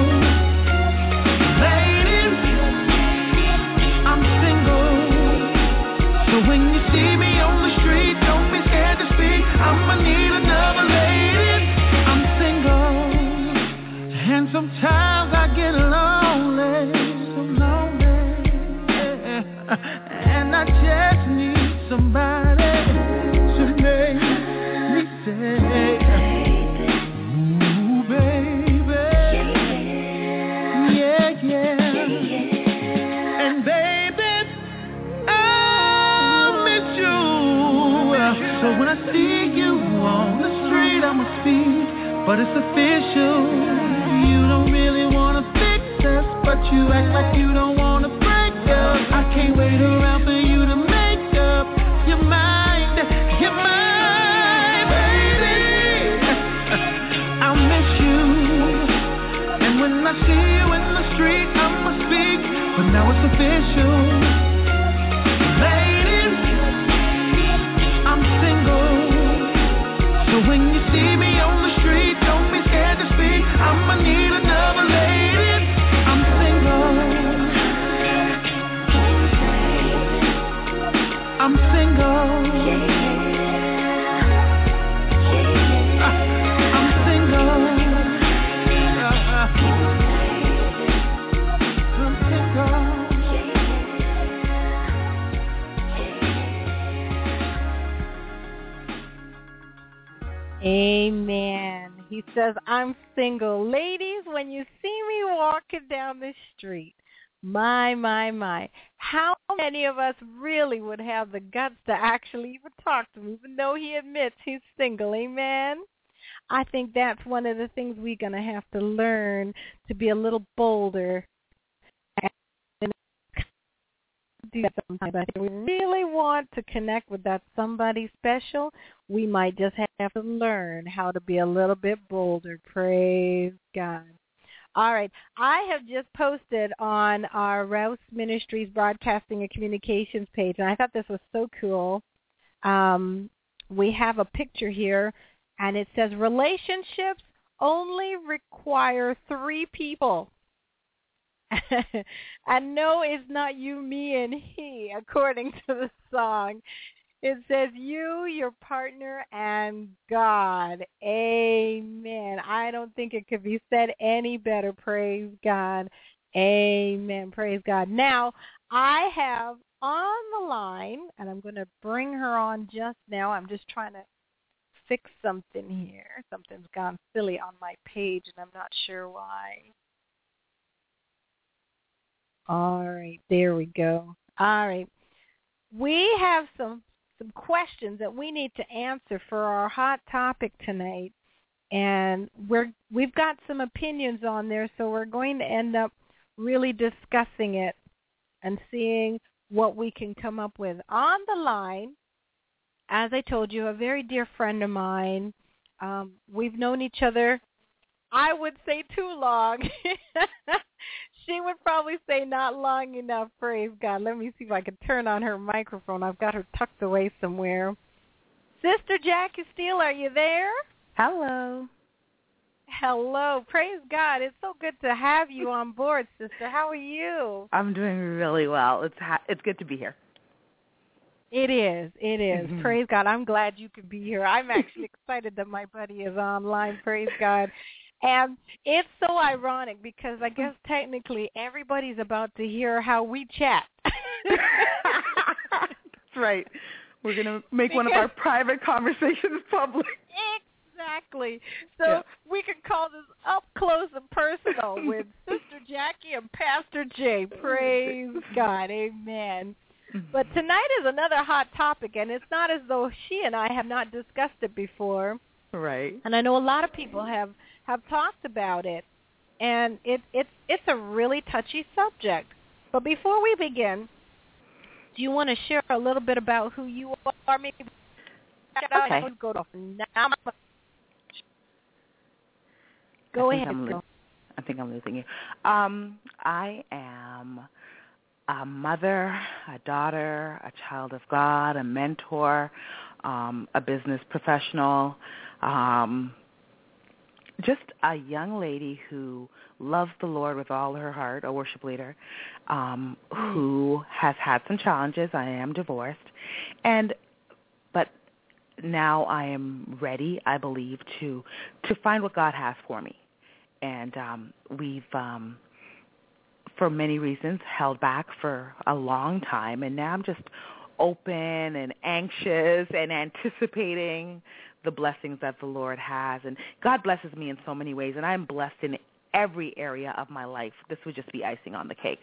Ladies, I'm single. So when you see me on the street, don't be scared to speak. I'ma need another lady. I'm single. And sometimes I get lonely, so lonely, yeah. And I just need somebody to make me say, ooh, baby, yeah, yeah. And baby, I miss you. So when I see you on the street, I'ma speak, but it's official. You don't really wanna fix us, but you act like you don't wanna break up. I can't wait around for you to make up your mind, baby. I miss you. And when I see you in the street, I'ma speak, but now it's official. Ladies, I'm single. So when you see me on the street, don't be scared to speak. I'ma need another lady. I'm single. I'm single. I'm single. I'm single. Amen. He says, I'm single. Ladies, when you see me walking down the street, my. How many of us really would have the guts to actually even talk to him, even though he admits he's single? Amen. I think that's one of the things we're going to have to learn, to be a little bolder. And do that sometimes. But if we really want to connect with that somebody special, we might just have to learn how to be a little bit bolder. Praise God. All right. I have just posted on our Rouse Ministries Broadcasting and Communications page, and I thought this was so cool. We have a picture here, and it says, relationships only require 3 people. And no, it's not you, me, and he, according to the song. It says you, your partner, and God. Amen. I don't think it could be said any better. Praise God. Amen. Praise God. Now, I have on the line, and I'm going to bring her on just now. I'm just trying to fix something here. Something's gone silly on my page, and I'm not sure why. All right. There we go. All right. We have some questions that we need to answer for our hot topic tonight, and we've got some opinions on there, so we're going to end up really discussing it and seeing what we can come up with. On the line, as I told you, a very dear friend of mine. We've known each other, I would say, too long. She would probably say not long enough. Praise God. Let me see if I can turn on her microphone. I've got her tucked away somewhere. Sister Jackie Steele, are you there? Hello. Hello. Praise God. It's so good to have you on board, sister. How are you? I'm doing really well. It's good to be here. It is. It is. Mm-hmm. Praise God. I'm glad you could be here. I'm actually excited that my buddy is online. Praise God. And it's so ironic because I guess technically everybody's about to hear how we chat. right. We're going to make one of our private conversations public. Exactly. So we can call this Up Close and Personal with Sister Jackie and Pastor Jay. Praise God. Amen. But tonight is another hot topic, and it's not as though she and I have not discussed it before. Right. And I know a lot of people have talked about it, and it's a really touchy subject. But before we begin, do you want to share a little bit about who you are? Maybe okay. Go ahead. I think I'm losing you. I am a mother, a daughter, a child of God, a mentor, a business professional, just a young lady who loves the Lord with all her heart, a worship leader, who has had some challenges. I am divorced, but now I am ready, I believe, to find what God has for me. And we've, for many reasons, held back for a long time, and now I'm just open and anxious and anticipating the blessings that the Lord has. And God blesses me in so many ways, and I'm blessed in every area of my life. This would just be icing on the cake.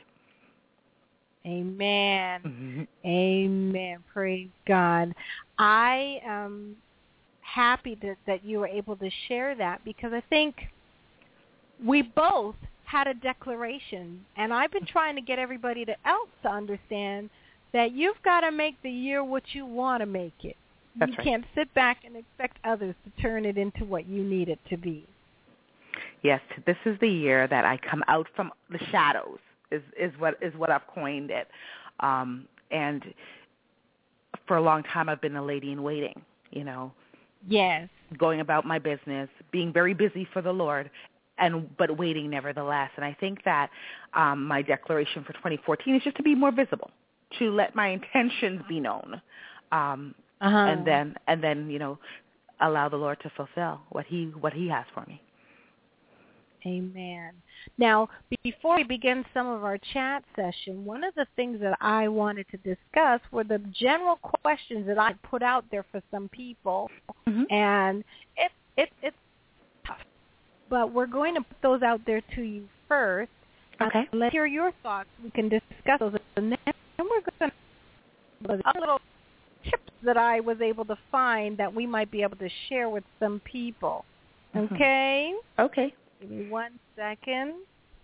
Amen. Mm-hmm. Amen. Praise God. I am happy that you were able to share that, because I think we both had a declaration, and I've been trying to get everybody else to understand that you've got to make the year what you want to make it. That's you right. can't sit back and expect others to turn it into what you need it to be. Yes, this is the year that I come out from the shadows, is what I've coined it. And for a long time I've been a lady in waiting, Yes. Going about my business, being very busy for the Lord, but waiting nevertheless. And I think that my declaration for 2014 is just to be more visible, to let my intentions be known. And then allow the Lord to fulfill what he has for me. Amen. Now, before we begin some of our chat session, one of the things that I wanted to discuss were the general questions that I put out there for some people, and it's tough. But we're going to put those out there to you first. Okay. Let's hear your thoughts. We can discuss those, and then we're going to a little tips that I was able to find that we might be able to share with some people. Okay? Okay. Give me 1 second.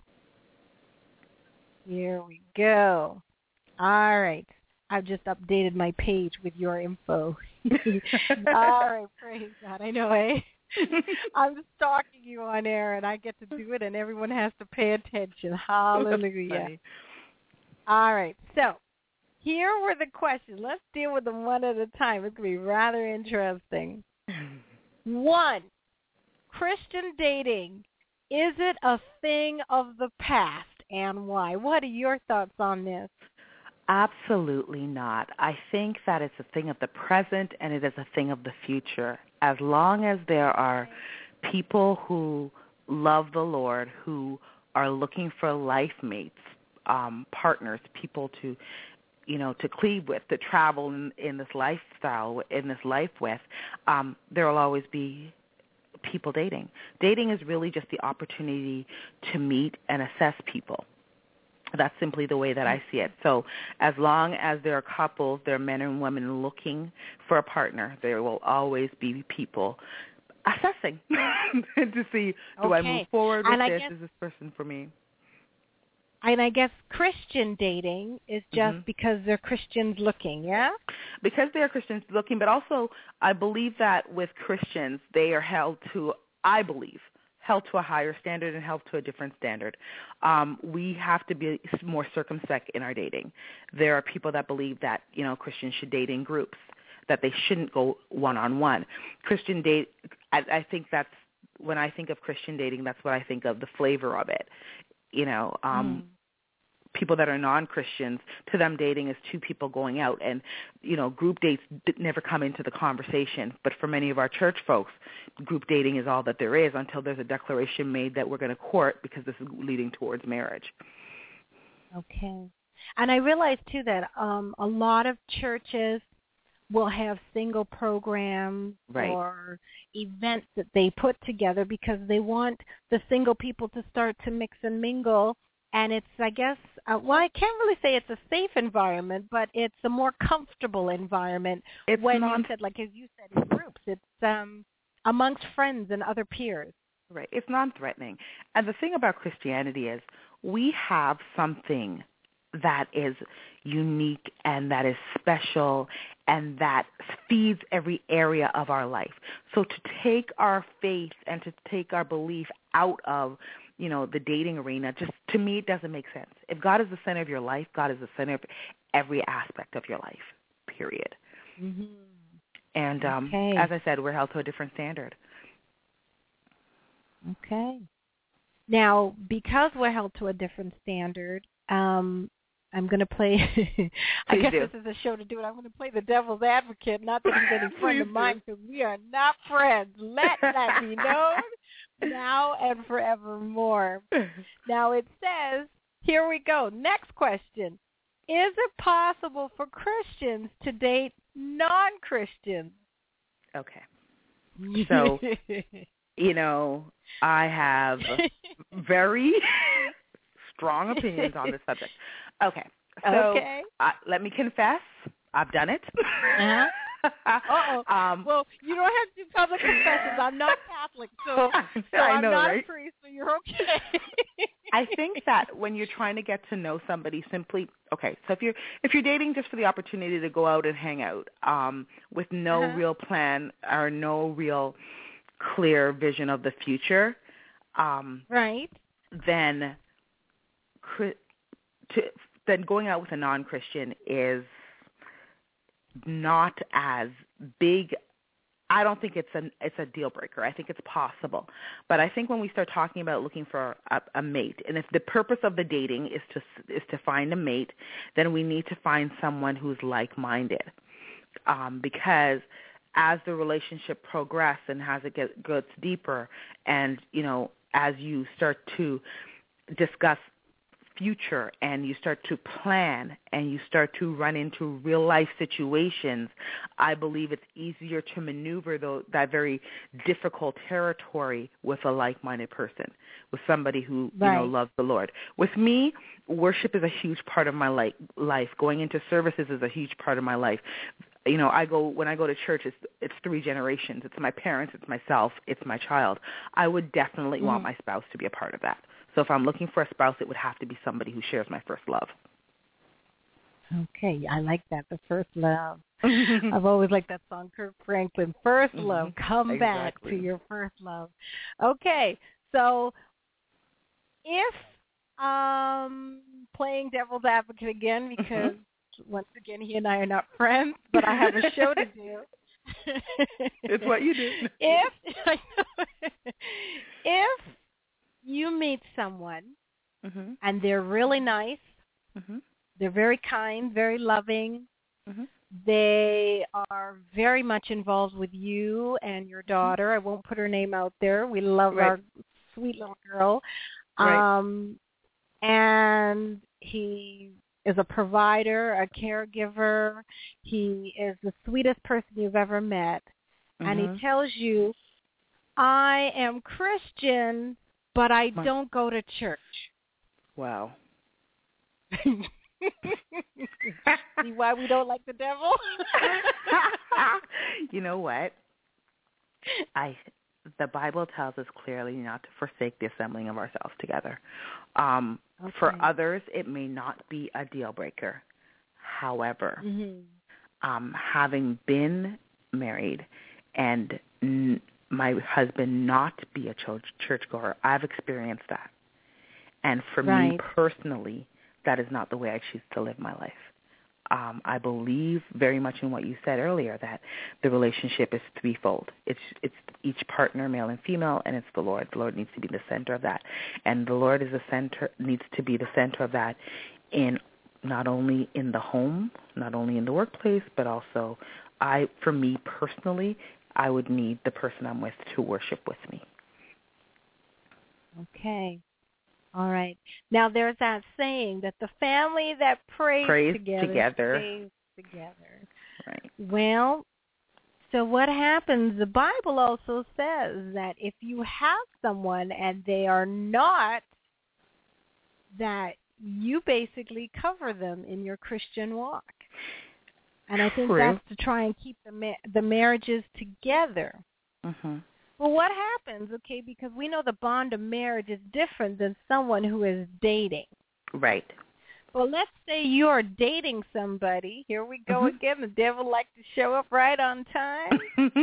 Here we go. All right. I've just updated my page with your info. All right. Praise God. I know, eh? I'm stalking you on air, and I get to do it, and everyone has to pay attention. Hallelujah. All right. So here were the questions. Let's deal with them one at a time. It's going to be rather interesting. 1, Christian dating. Is it a thing of the past, and why? What are your thoughts on this? Absolutely not. I think that it's a thing of the present, and it is a thing of the future. As long as there are people who love the Lord, who are looking for life mates, partners, people to cleave with, to travel in this lifestyle, in this life with, there will always be people dating. Dating is really just the opportunity to meet and assess people. That's simply the way that I see it. So as long as there are couples, there are men and women looking for a partner, there will always be people assessing to see, do I move forward with this? Is this person for me? And I guess Christian dating is just because they're Christians looking, yeah? Because they're Christians looking, but also I believe that with Christians, they are held to a higher standard and held to a different standard. We have to be more circumspect in our dating. There are people that believe that, Christians should date in groups, that they shouldn't go one-on-one. Christian date, I think that's, when I think of Christian dating, that's what I think of, the flavor of it. People that are non-Christians, to them dating is two people going out, and group dates never come into the conversation. But for many of our church folks, group dating is all that there is until there's a declaration made that we're going to court because this is leading towards marriage. Okay. And I realize, too, that a lot of churches will have single programs Right. or events that they put together because they want the single people to start to mix and mingle. And it's, I guess, well, I can't really say it's a safe environment, but it's a more comfortable environment It's when not, you said, like as you said, in groups. It's amongst friends and other peers. right. It's non-threatening. And the thing about Christianity is we have something that is unique and that is special and that feeds every area of our life. So to take our faith and to take our belief out of, you know, the dating arena, just to me it doesn't make sense. If God is the center of your life, God is the center of every aspect of your life, period. Mm-hmm. And Okay. as I said, we're held to a different standard. Okay. Now, because we're held to a different standard, I'm going to play, I Please guess do. this is a show to do it. I'm going to play the devil's advocate, not that he's any friend of mine, because we are not friends. Let that be known now and forevermore. Now it says, here we go. Next question. Is it possible for Christians to date non-Christians? Okay. So, you know, I have very strong opinions on this subject. Okay. So Okay. Let me confess, I've done it. Uh-huh. Uh-oh. Well, you don't have to do public confessions. I'm not Catholic, so I'm know, not right? a priest, so you're okay. I think that when you're trying to get to know somebody, simply okay. So if you're dating just for the opportunity to go out and hang out, with no real plan or no real clear vision of the future, Right. then going out with a non-Christian is not as big. I don't think it's a deal breaker. I think it's possible. But I think when we start talking about looking for a mate, and if the purpose of the dating is to find a mate, then we need to find someone who's like-minded. Because as the relationship progresses and as it gets deeper, and you know, as you start to discuss future and you start to plan and you start to run into real life situations, I believe it's easier to maneuver that very difficult territory with a like-minded person, with somebody who you know loves the Lord. With me, worship is a huge part of my life. Going into services is a huge part of my life. You know, when I go to church, it's three generations. It's my parents, it's myself, it's my child. I would definitely want my spouse to be a part of that. So if I'm looking for a spouse, it would have to be somebody who shares my first love. Okay, I like that, the first love. I've always liked that song, Kirk Franklin, First Love. Come back to your first love. Okay, so if playing devil's advocate again, because once again, he and I are not friends, but I have a show to do. It's what you do. If you meet someone and they're really nice, they're very kind, very loving, they are very much involved with you and your daughter. I won't put her name out there. We love our sweet little girl. And he is a provider, a caregiver. He is the sweetest person you've ever met. And he tells you, I am Christian, but I don't go to church. Wow. See why we don't like the devil? You know what? The Bible tells us clearly not to forsake the assembling of ourselves together. For others, it may not be a deal breaker. However, having been married and my husband not be a churchgoer, I've experienced that. And for me personally, that is not the way I choose to live my life. I believe very much in what you said earlier, that the relationship is threefold. It's each partner, male and female, and it's the Lord. The Lord needs to be the center of that. And the Lord needs to be the center of that not only in the home, not only in the workplace, but also for me personally, I would need the person I'm with to worship with me. Okay. All right. Now, there's that saying that the family that prays together stays together. Right. Well, so what happens, the Bible also says that if you have someone and they are not, that you basically cover them in your Christian walk. And I think that's to try and keep the marriages together. Mm-hmm. Well, what happens, okay, because we know the bond of marriage is different than someone who is dating. Right. Well, let's say you're dating somebody. Here we go again. The devil likes to show up right on time.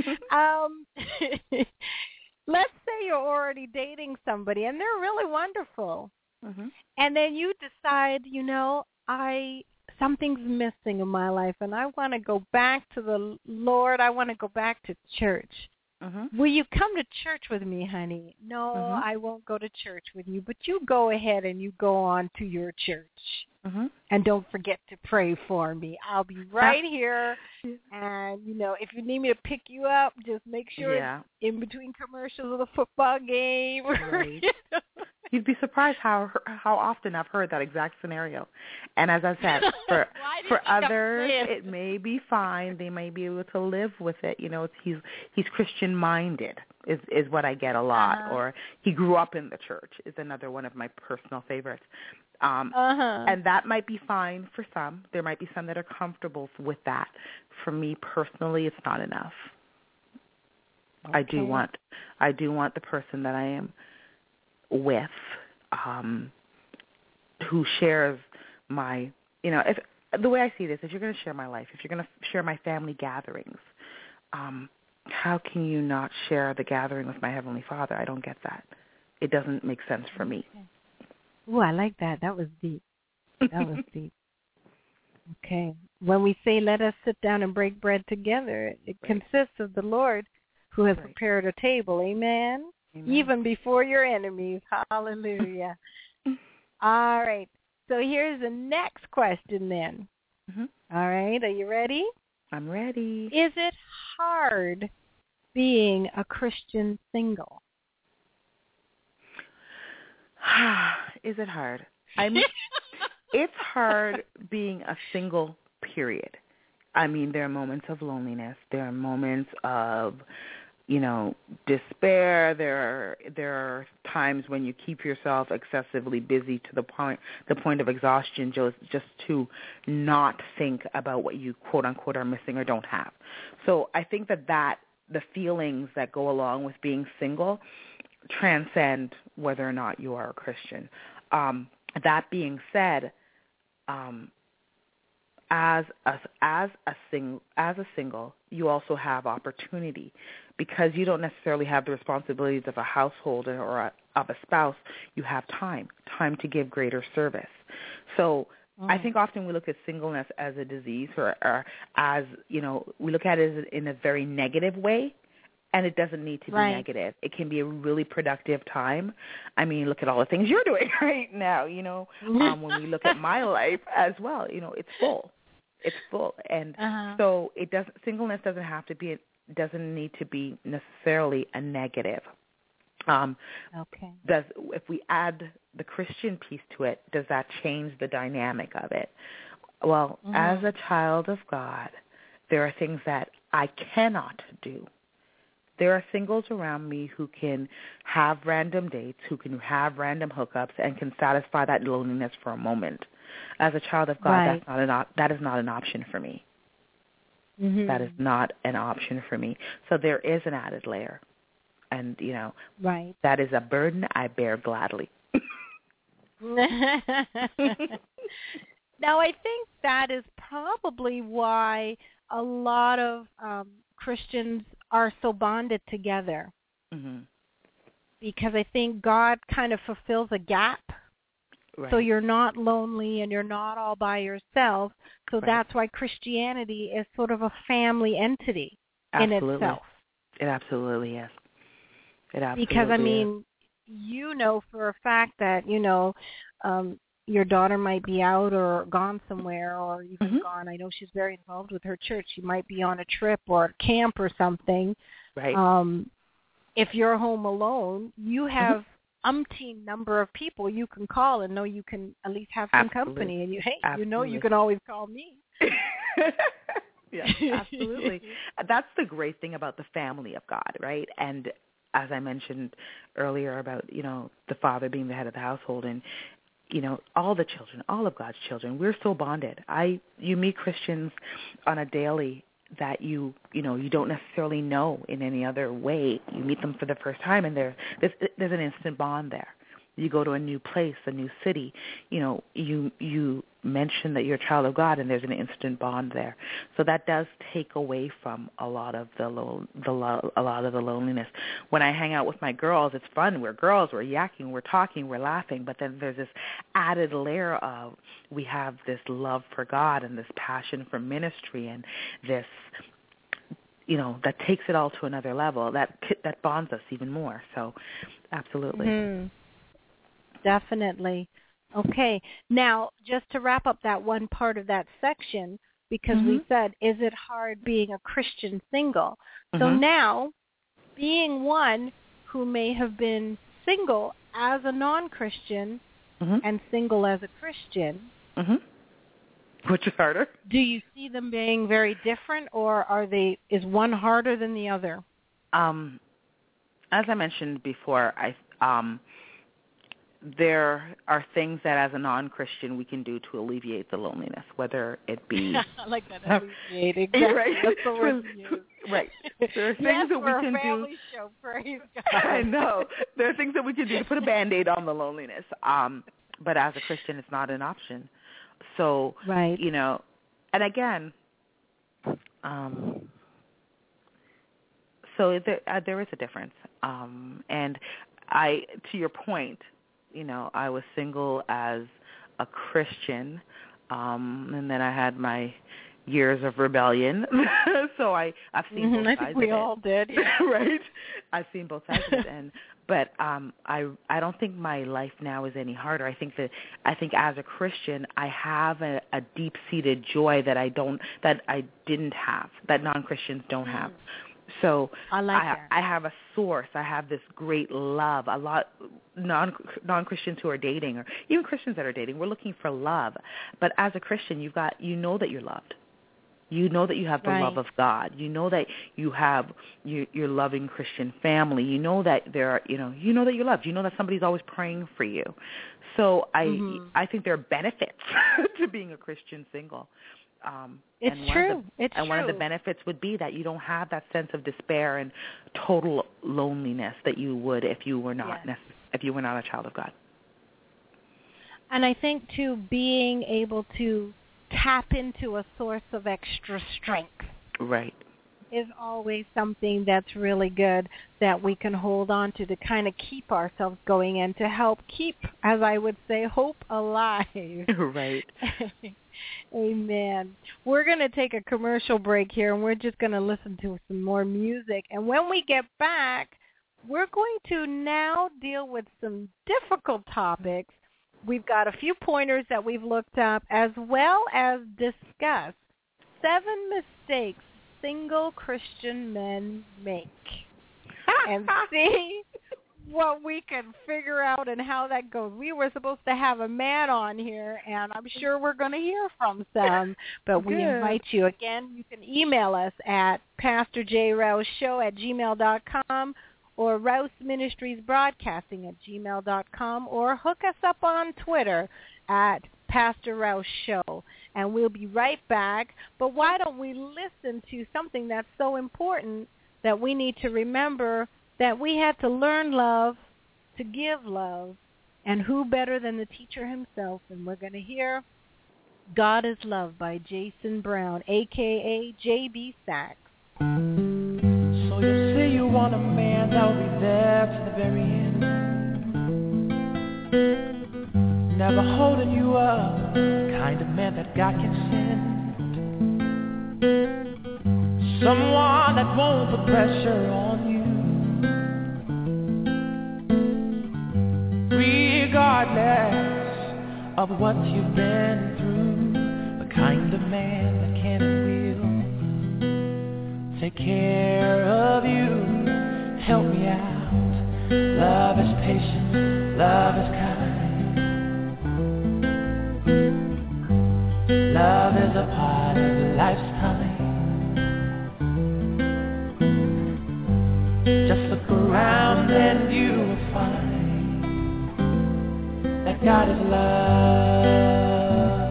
Let's say you're already dating somebody, and they're really wonderful. Mm-hmm. And then you decide, something's missing in my life, and I want to go back to the Lord. I want to go back to church. Mm-hmm. Will you come to church with me, honey? No, I won't go to church with you, but you go ahead and you go on to your church. Mm-hmm. And don't forget to pray for me. I'll be right here. And, if you need me to pick you up, just make sure it's in between commercials of the football game. Right. You'd be surprised how often I've heard that exact scenario. And as I said, for others, it may be fine. They may be able to live with it. He's Christian-minded is what I get a lot. Or he grew up in the church is another one of my personal favorites. And that might be fine for some. There might be some that are comfortable with that. For me personally, it's not enough. Okay. I do want the person that I am with, who shares my, if the way I see this, if you're going to share my life, if you're going to share my family gatherings, how can you not share the gathering with my Heavenly Father? I don't get that. It doesn't make sense for me. Oh, I like that. That was deep. Deep. Okay. When we say let us sit down and break bread together, it consists of the Lord who has prepared a table. Amen? Even before your enemies. Hallelujah. All right. So here's the next question then. Mm-hmm. All right. Are you ready? I'm ready. Is it hard being a Christian single? Is it hard? It's hard being a single, period. I mean, there are moments of loneliness. There are moments of, despair. There are times when you keep yourself excessively busy to the point of exhaustion, just to not think about what you quote unquote are missing or don't have. So I think that the feelings that go along with being single transcend whether or not you are a Christian. That being said, as a single, you also have opportunity because you don't necessarily have the responsibilities of a household or of a spouse. You have time to give greater service. So I think often we look at singleness as a disease or as, we look at it in a very negative way. And it doesn't need to be negative. It can be a really productive time. I mean, look at all the things you're doing right now, when we look at my life as well, it's full. It's full. And so singleness doesn't need to be necessarily a negative. If we add the Christian piece to it, does that change the dynamic of it? Well, as a child of God, there are things that I cannot do. There are singles around me who can have random dates, who can have random hookups, and can satisfy that loneliness for a moment. As a child of God, that is not an option for me. Mm-hmm. That is not an option for me. So there is an added layer. And, that is a burden I bear gladly. Now, I think that is probably why a lot of Christians are so bonded together. Mm-hmm. Because I think God kind of fulfills a gap. Right. So you're not lonely and you're not all by yourself. So that's why Christianity is sort of a family entity in itself. It absolutely is. It absolutely because, I mean, is. For a fact that, your daughter might be out or gone somewhere or even gone. I know she's very involved with her church. She might be on a trip or a camp or something. Right. If you're home alone, you have umpteen number of people you can call and know you can at least have some company. And you know you can always call me. Yes, absolutely. That's the great thing about the family of God, right? And as I mentioned earlier about, the father being the head of the household and, all the children, all of God's children, we're so bonded. You meet Christians on a daily that you don't necessarily know in any other way. You meet them for the first time, and there's an instant bond there. You go to a new place, a new city, you mention that you're a child of God, and there's an instant bond there. So that does take away from a lot of the loneliness. When I hang out with my girls, it's fun. We're girls. We're yakking. We're talking. We're laughing. But then there's this added layer of we have this love for God and this passion for ministry and this, that takes it all to another level. That bonds us even more. So, absolutely. Mm-hmm. Definitely. Okay. Now, just to wrap up that one part of that section, because we said, is it hard being a Christian single? So now, being one who may have been single as a non-Christian and single as a Christian, which is harder? Do you see them being very different, or is one harder than the other? As I mentioned before, there are things that as a non-Christian we can do to alleviate the loneliness, whether it be... I like that, alleviate, exactly. Right. That's the word you use. Right. There are things that we can do... family show, praise God. I know. There are things that we can do to put a Band-Aid on the loneliness. But as a Christian, it's not an option. So, right. And again, so there is a difference. And to your point, I was single as a Christian, and then I had my years of rebellion. So I've seen both sides of it. I think we all did. Right? I've seen both sides of it. But I don't think my life now is any harder. I think as a Christian, I have a deep-seated joy that I didn't have, that non-Christians don't have. So I have a source. I have this great love. A lot non-Christians who are dating, or even Christians that are dating, we're looking for love. But as a Christian, you know that you're loved. You know that you have the love of God. You know that you have your loving Christian family. You know that you know that you're loved. You know that somebody's always praying for you. So I think there are benefits to being a Christian single. It's true. One of the benefits would be that you don't have that sense of despair and total loneliness that you would if you were not a child of God. And I think too, being able to tap into a source of extra strength, right, is always something that's really good that we can hold on to kind of keep ourselves going and to help keep, as I would say, hope alive. Right. Amen. We're going to take a commercial break here, and we're just going to listen to some more music. And when we get back, we're going to now deal with some difficult topics. We've got a few pointers that we've looked up, as well as discuss 7 mistakes single Christian men make, and see what we can figure out and how that goes. We were supposed to have a man on here, and I'm sure we're going to hear from some, but we invite you. Again, you can email us at pastorjrousshow@gmail.com or Rouse Ministries Broadcasting @gmail.com, or hook us up on Twitter at Pastor Rouse Show, and we'll be right back. But why don't we listen to something that's so important that we need to remember, that we had to learn love to give love, and who better than the teacher himself? And we're going to hear God is Love by Jason Brown, a.k.a. J.B. Sachs. So you say you want a man that'll be there to the very end, never holding you up, the kind of man that God can send, someone that won't put pressure on you, regardless of what you've been through, the kind of man that can and will take care of you. Help me out. Love is patient, God is love.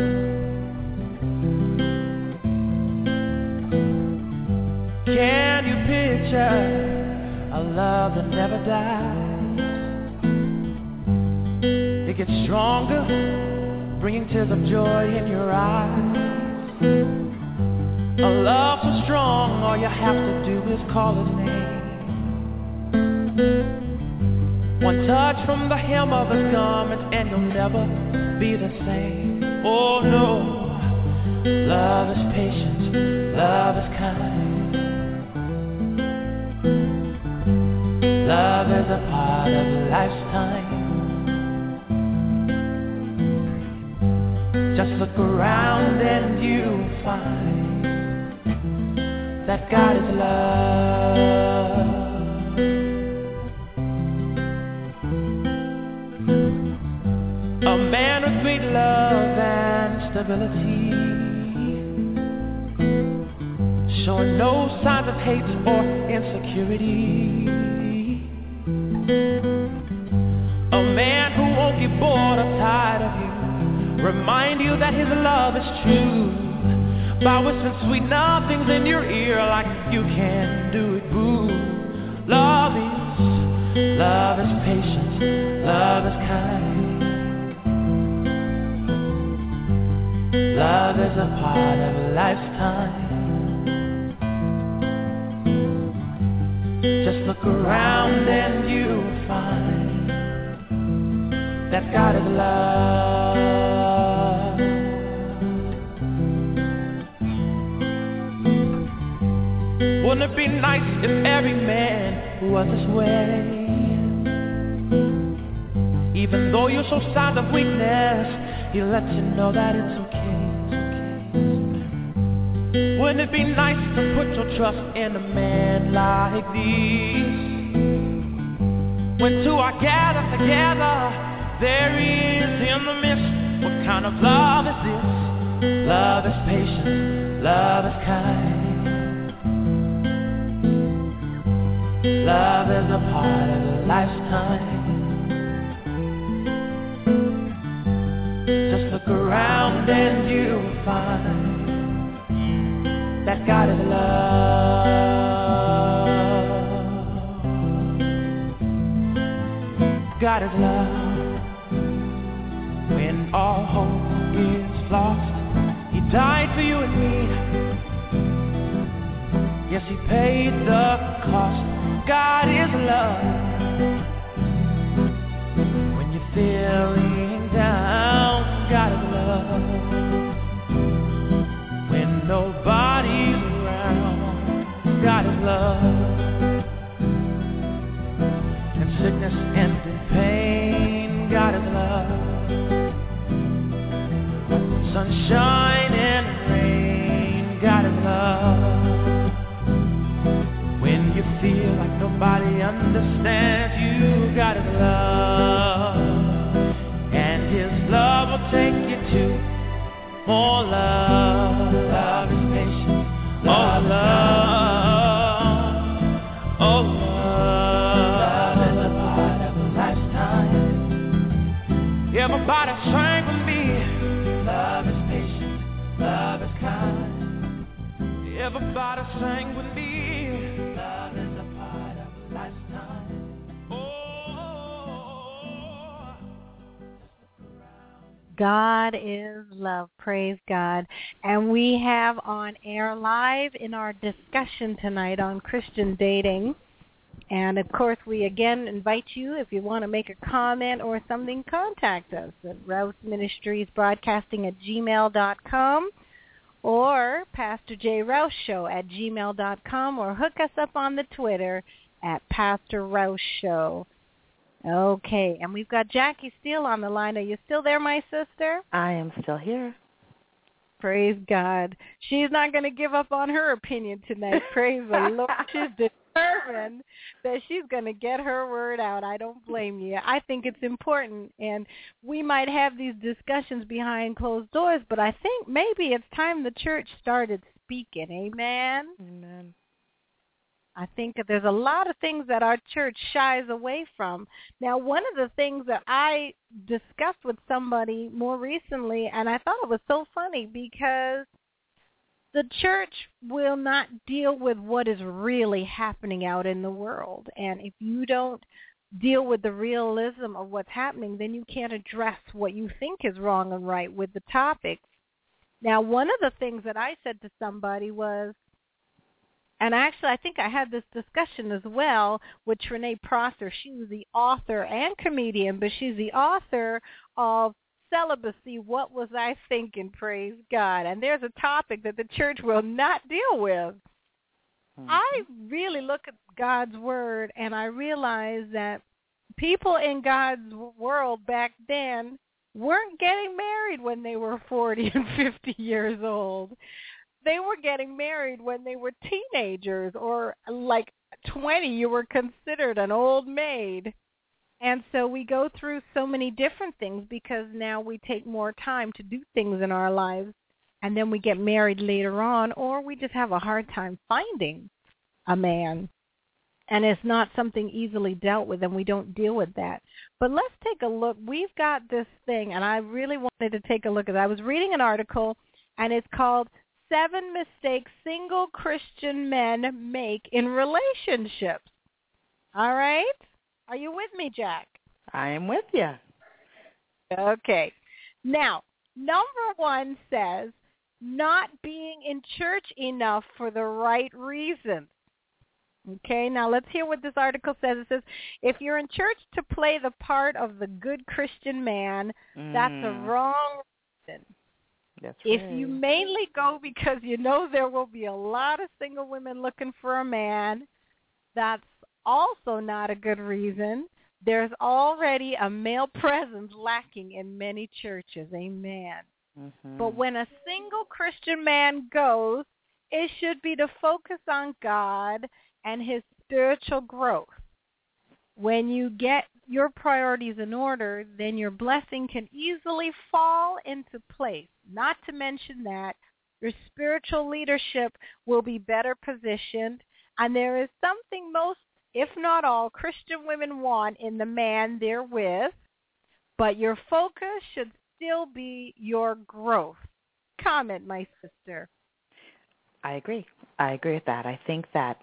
Can you picture a love that never dies? It gets stronger, bringing tears of joy in your eyes. A love so strong, all you have to do is call His name. One touch from the hem of His garment and you'll never be the same. Oh no, love is patient, love is kind. Love is a part of a lifetime. Just look around and you'll find that God is love. A man with great love and stability, showing no signs of hate or insecurity. A man who won't get bored or tired of you, remind you that His love is true, by whispering sweet nothings in your ear like you can do it, boo. Love is patient, love is kind. Love is a part of a lifetime. Just look around and you'll find that God is love. Wouldn't it be nice if every man was this way? Even though you show signs of weakness, He lets you know that it's okay. Wouldn't it be nice to put your trust in a man like this? When two are gathered together, there He is in the midst. What kind of love is this? Love is patient, love is kind. Love is a part of a lifetime. Just look around and you'll find that God is love. God is love. When all hope is lost, He died for you and me. Yes, He paid the cost. God is love. When you're feeling down, God is love. When nobody's around, God is love. In sickness and in pain, God is love. Sunshine and rain, God is love. When you feel like nobody understands you, God is love. And His love will take you to more love. Love is patient. Oh, love. Oh, love. Love is a part of a lifetime. Everybody sang with me. Love is patient. Love is kind. Everybody sang with me. Love is a part of a lifetime. Oh. God is love. Praise God. And we have on air live in our discussion tonight on Christian dating. And, of course, we again invite you, if you want to make a comment or something, contact us at Rouse Ministries Broadcasting at gmail.com or Pastor J. Rouse Show at gmail.com, or hook us up on the Twitter at Pastor Rouse Show. Okay, and we've got Jackie Steele on the line. Are you still there, my sister? I am still here. Praise God. She's not going to give up on her opinion tonight. Praise the Lord. She's determined that she's going to get her word out. I don't blame you. I think it's important, and we might have these discussions behind closed doors, but I think maybe it's time the church started speaking. Amen? Amen. I think that there's a lot of things that our church shies away from. Now, one of the things that I discussed with somebody more recently, and I thought it was so funny because the church will not deal with what is really happening out in the world. And if you don't deal with the realism of what's happening, then you can't address what you think is wrong and right with the topics. Now, one of the things that I said to somebody was, and actually I think I had this discussion as well with Renee Prosser. She was the author and comedian, but she's the author of Celibacy, What Was I Thinking, Praise God. And there's a topic that the church will not deal with. I really look at God's word and I realize that people in God's world back then weren't getting married when they were 40 and 50 years old. They were getting married when they were teenagers, or like 20, you were considered an old maid. And so we go through so many different things because now we take more time to do things in our lives, and then we get married later on, or we just have a hard time finding a man. And it's not something easily dealt with, and we don't deal with that. But let's take a look. We've got this thing, and I really wanted to take a look at it. I was reading an article, and it's called 7 Mistakes Single Christian Men Make in Relationships. All right? Are you with me, Jack? I am with you. Okay. Now, number 1 says, not being in church enough for the right reasons. Okay, now let's hear what this article says. It says, if you're in church to play the part of the good Christian man, that's a wrong reason. That's if right. you mainly go because you know there will be a lot of single women looking for a man, that's also not a good reason. There's already a male presence lacking in many churches. Amen. Mm-hmm. But when a single Christian man goes, it should be to focus on God and his spiritual growth. When you get your priorities in order, then your blessing can easily fall into place. Not to mention that your spiritual leadership will be better positioned, and there is something most, if not all, Christian women want in the man they're with, but your focus should still be your growth. Comment, my sister. I agree. I agree with that. I think that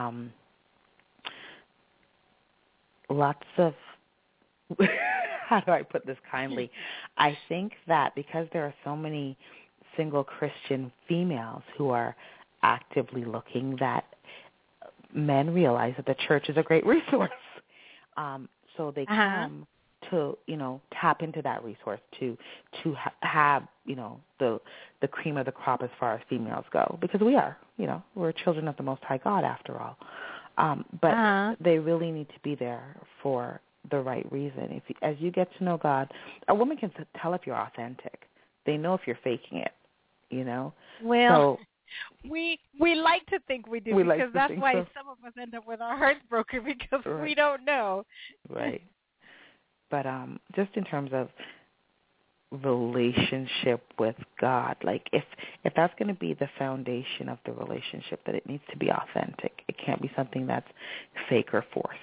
lots of, how do I put this kindly? I think that because there are so many single Christian females who are actively looking, that men realize that the church is a great resource. So they come to, tap into that resource to have, the cream of the crop as far as females go, because we are, we're children of the Most High God after all. But they really need to be there for the right reason. As you get to know God, a woman can tell if you're authentic. They know if you're faking it, Well, so, we like to think we do, because that's why some of us end up with our hearts broken, because we don't know. Right. But just in terms of relationship with God, like if that's going to be the foundation of the relationship, that it needs to be authentic. It can't be something that's fake or forced.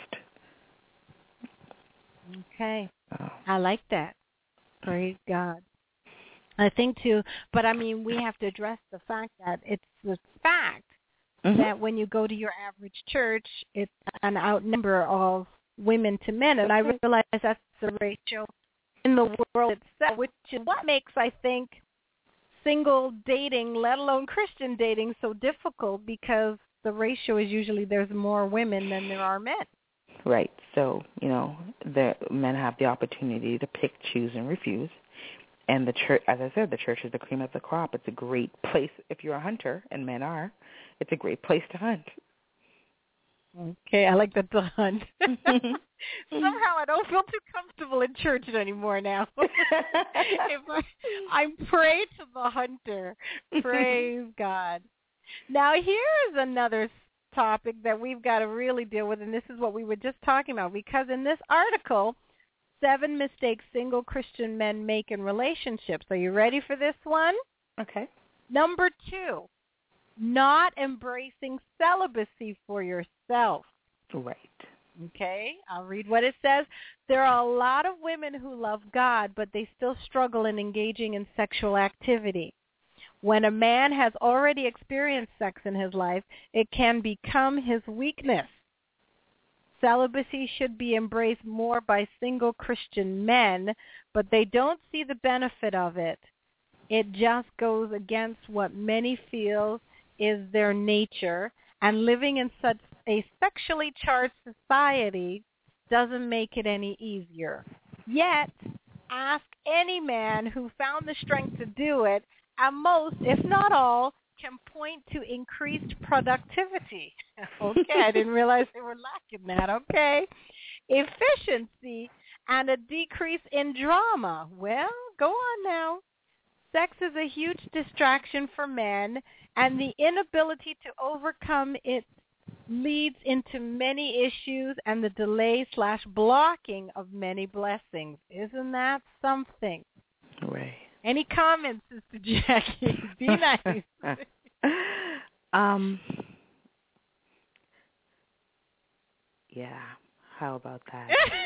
Okay. I like that. Praise God. I think too, but I mean, we have to address the fact that it's the fact that when you go to your average church, it's an outnumber of women to men, and I realize that's the ratio in the world itself, which is what makes, I think, single dating, let alone Christian dating, so difficult, because the ratio is usually there's more women than there are men. Right. So, the men have the opportunity to pick, choose, and refuse. And the church, as I said, the church is the cream of the crop. It's a great place if you're a hunter, and men are. It's a great place to hunt. Okay, I like that, to hunt. Somehow I don't feel too comfortable in church anymore now. I'm prey to the hunter. Praise God. Now here's another topic that we've got to really deal with, and this is what we were just talking about, because in this article, 7 mistakes single Christian men make in relationships. Are you ready for this one? Okay. Number 2, not embracing celibacy for yourself. Right. Okay, I'll read what it says. There are a lot of women who love God, but they still struggle in engaging in sexual activity. When a man has already experienced sex in his life, it can become his weakness. Celibacy should be embraced more by single Christian men, but they don't see the benefit of it. It just goes against what many feel is their nature, and living in such a sexually charged society doesn't make it any easier. Yet, ask any man who found the strength to do it, and most, if not all, can point to increased productivity. Okay, I didn't realize they were lacking that. Okay. Efficiency and a decrease in drama. Well, go on now. Sex is a huge distraction for men, and the inability to overcome it leads into many issues and the delay/blocking of many blessings. Isn't that something? Right. Any comments, Sister Jackie? Be nice. Yeah. How about that?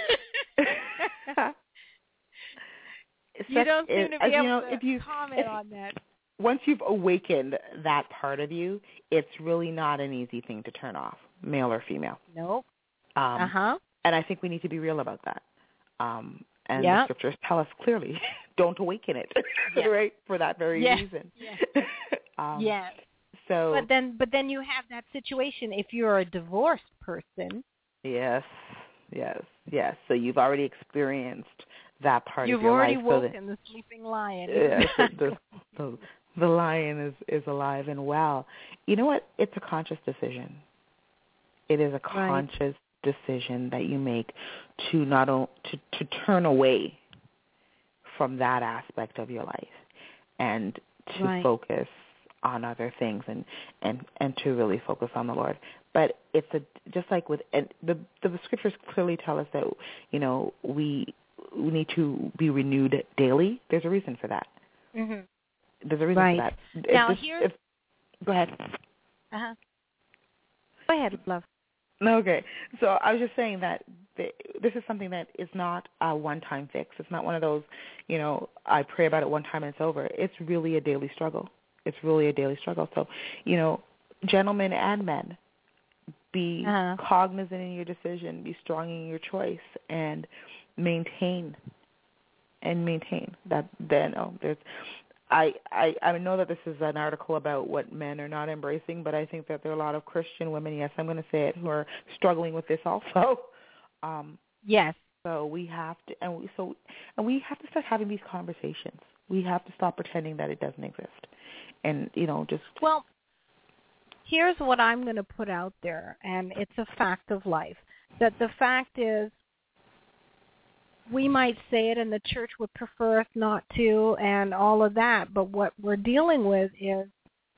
You don't seem to be able to comment on that. Once you've awakened that part of you, it's really not an easy thing to turn off, male or female. Nope. And I think we need to be real about that. And the scriptures tell us clearly, don't awaken it, right? For that very reason. Yes. So, but then you have that situation if you're a divorced person. Yes. So you've already experienced that part You've of your already life. woken the sleeping lion. Yes, the lion is alive and well. You know what? It's a conscious decision. It is a conscious decision that you make to not only to turn away from that aspect of your life and to focus on other things and to really focus on the Lord. But it's just like with the scriptures clearly tell us that we need to be renewed daily. There's a reason for that. Mm-hmm. There's a reason for that. Now go ahead. Go ahead, love. Okay. So I was just saying that this is something that is not a one-time fix. It's not one of those, I pray about it one time and it's over. It's really a daily struggle. So, gentlemen and men, be cognizant in your decision, be strong in your choice, and maintain that. Then I know that this is an article about what men are not embracing, but I think that there are a lot of Christian women, yes, I'm going to say it, who are struggling with this also. Yes. So we have to, and we have to start having these conversations. We have to stop pretending that it doesn't exist, and just. Well, here's what I'm going to put out there, and it's a fact of life. That the fact is, we might say it and the church would prefer us not to and all of that, but what we're dealing with is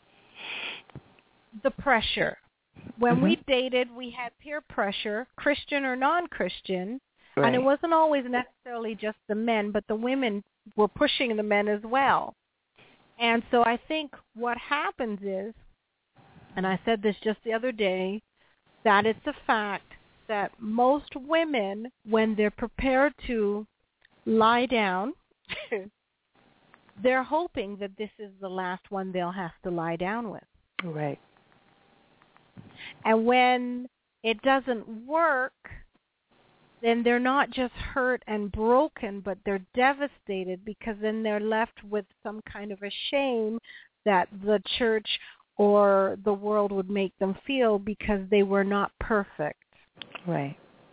the pressure. When we dated, we had peer pressure, Christian or non-Christian, and it wasn't always necessarily just the men, but the women were pushing the men as well. And so I think what happens is, and I said this just the other day, that it's a fact that most women, when they're prepared to lie down, they're hoping that this is the last one they'll have to lie down with. Right. And when it doesn't work, then they're not just hurt and broken, but they're devastated, because then they're left with some kind of a shame that the church or the world would make them feel because they were not perfect. Right.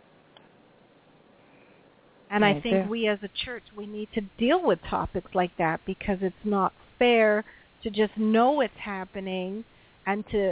And I think we as a church, we need to deal with topics like that, because it's not fair to just know it's happening and to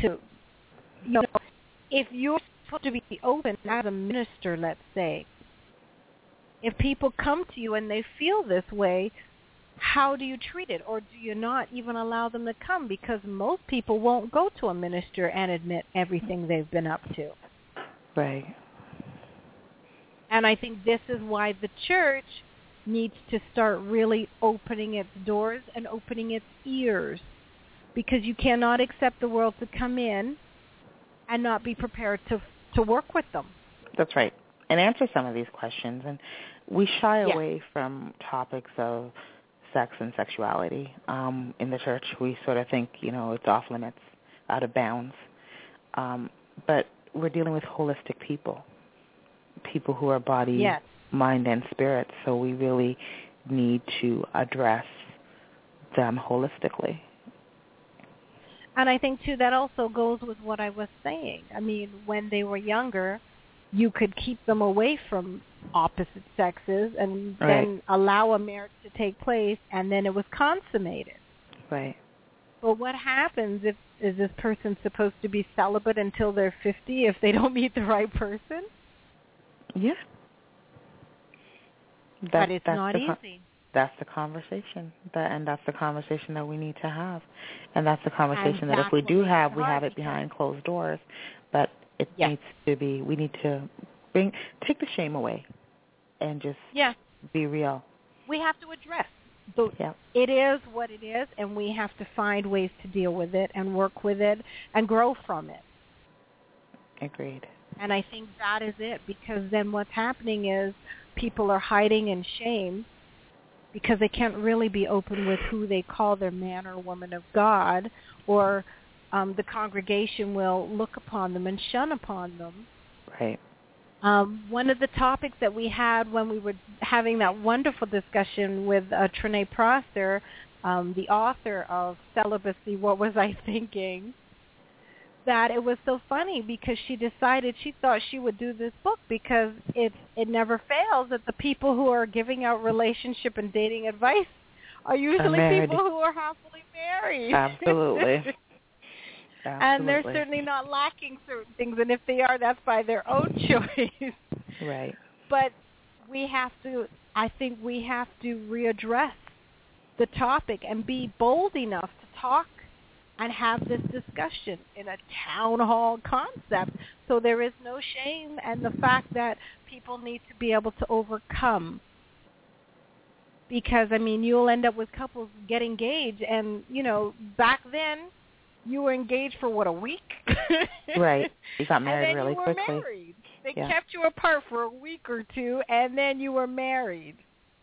if you're supposed to be open as a minister, let's say, if people come to you and they feel this way, how do you treat it? Or do you not even allow them to come? Because most people won't go to a minister and admit everything they've been up to. Right. And I think this is why the church needs to start really opening its doors and opening its ears because you cannot accept the world to come in and not be prepared to work with them. That's right. And answer some of these questions. And we shy away from topics of sex and sexuality in the church. We sort of think, it's off limits, out of bounds. But we're dealing with holistic people who are body, mind, and spirit. So we really need to address them holistically. And I think, too, that also goes with what I was saying. I mean, when they were younger, you could keep them away from opposite sexes and then allow a marriage to take place, and then it was consummated. Right. But what happens is this person supposed to be celibate until they're 50 if they don't meet the right person? Yeah. But it's not easy. That's the conversation, and that's the conversation that we need to have. And that's the conversation that if we do have, we have it behind closed doors. But it needs to be, we need to take the shame away and just be real. We have to address. It is what it is, and we have to find ways to deal with it and work with it and grow from it. Agreed. And I think that is it, because then what's happening is people are hiding in shame because they can't really be open with who they call their man or woman of God, or the congregation will look upon them and shun upon them. Right. One of the topics that we had when we were having that wonderful discussion with Trenae Prosser, the author of Celibacy, What Was I Thinking? That it was so funny because she thought she would do this book because it never fails that the people who are giving out relationship and dating advice are usually people who are happily married. Absolutely. And they're certainly not lacking certain things, and if they are, that's by their own choice. Right. But I think we have to readdress the topic and be bold enough to talk and have this discussion in a town hall concept, so there is no shame, and the fact that people need to be able to overcome. Because, I mean, you'll end up with couples get engaged, and, back then, you were engaged for, a week? Right. You got married really quickly. And then you were married. They kept you apart for a week or two, and then you were married.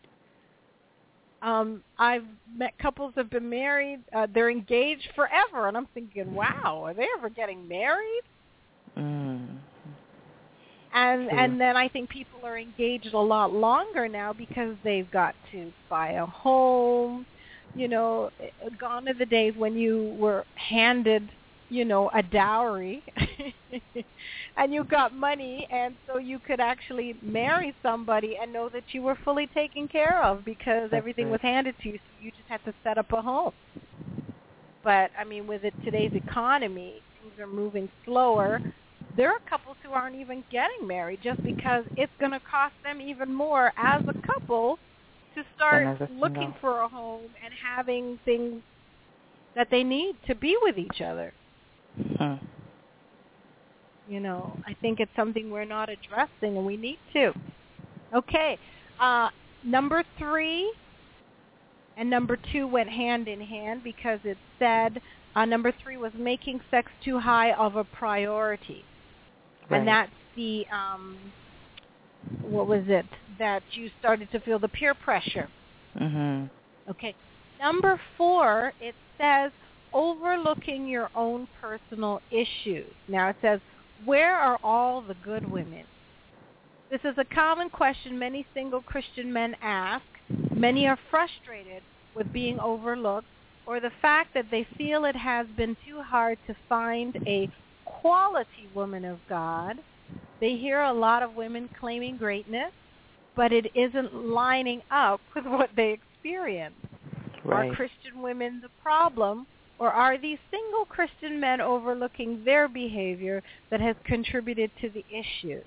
I've met couples that have been married. They're engaged forever, and I'm thinking, wow, are they ever getting married? Mm. And then I think people are engaged a lot longer now because they've got to buy a home. Gone are the days when you were handed, a dowry and you got money, and so you could actually marry somebody and know that you were fully taken care of because everything was handed to you, so you just had to set up a home. But, I mean, with today's economy, things are moving slower. There are couples who aren't even getting married just because it's going to cost them even more as a couple to start looking for a home and having things that they need to be with each other. Huh. I think it's something we're not addressing, and we need to. Okay. Number 3 and number 2 went hand in hand because it said number 3 was making sex too high of a priority. Right. And that's the, what was it, that you started to feel the peer pressure. Mm-hmm. Okay. Number 4, it says overlooking your own personal issues. Now it says, where are all the good women? This is a common question many single Christian men ask. Many are frustrated with being overlooked or the fact that they feel it has been too hard to find a quality woman of God. They hear a lot of women claiming greatness, but it isn't lining up with what they experience. Right. Are Christian women the problem, or are these single Christian men overlooking their behavior that has contributed to the issue?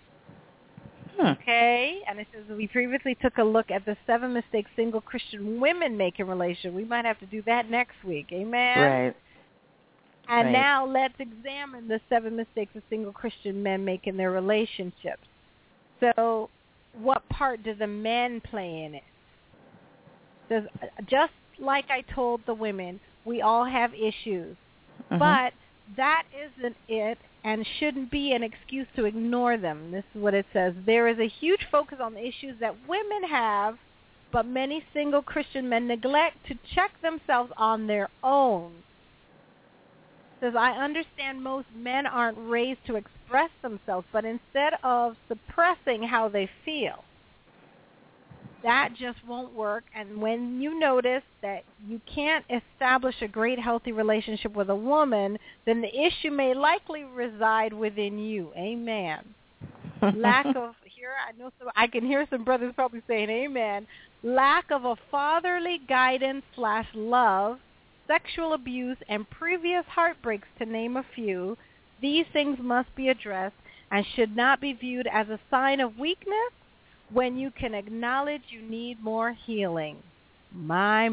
Okay, and it says we previously took a look at the 7 mistakes single Christian women make in relationships. We might have to do that next week. Amen? Right. And now let's examine the 7 mistakes that single Christian men make in their relationships. So what part do the men play in it? Just like I told the women, We all have issues. Mm-hmm. But that isn't it and shouldn't be an excuse to ignore them. This is what it says. There is a huge focus on the issues that women have, but many single Christian men neglect to check themselves on their own. It says, I understand most men aren't raised to express themselves, but instead of suppressing how they feel. That just won't work. And when you notice that you can't establish a great, healthy relationship with a woman, then the issue may likely reside within you. Amen. Lack of, I can hear some brothers probably saying amen. Lack of a fatherly guidance / love, sexual abuse, and previous heartbreaks, to name a few. These things must be addressed and should not be viewed as a sign of weakness when you can acknowledge you need more healing. My.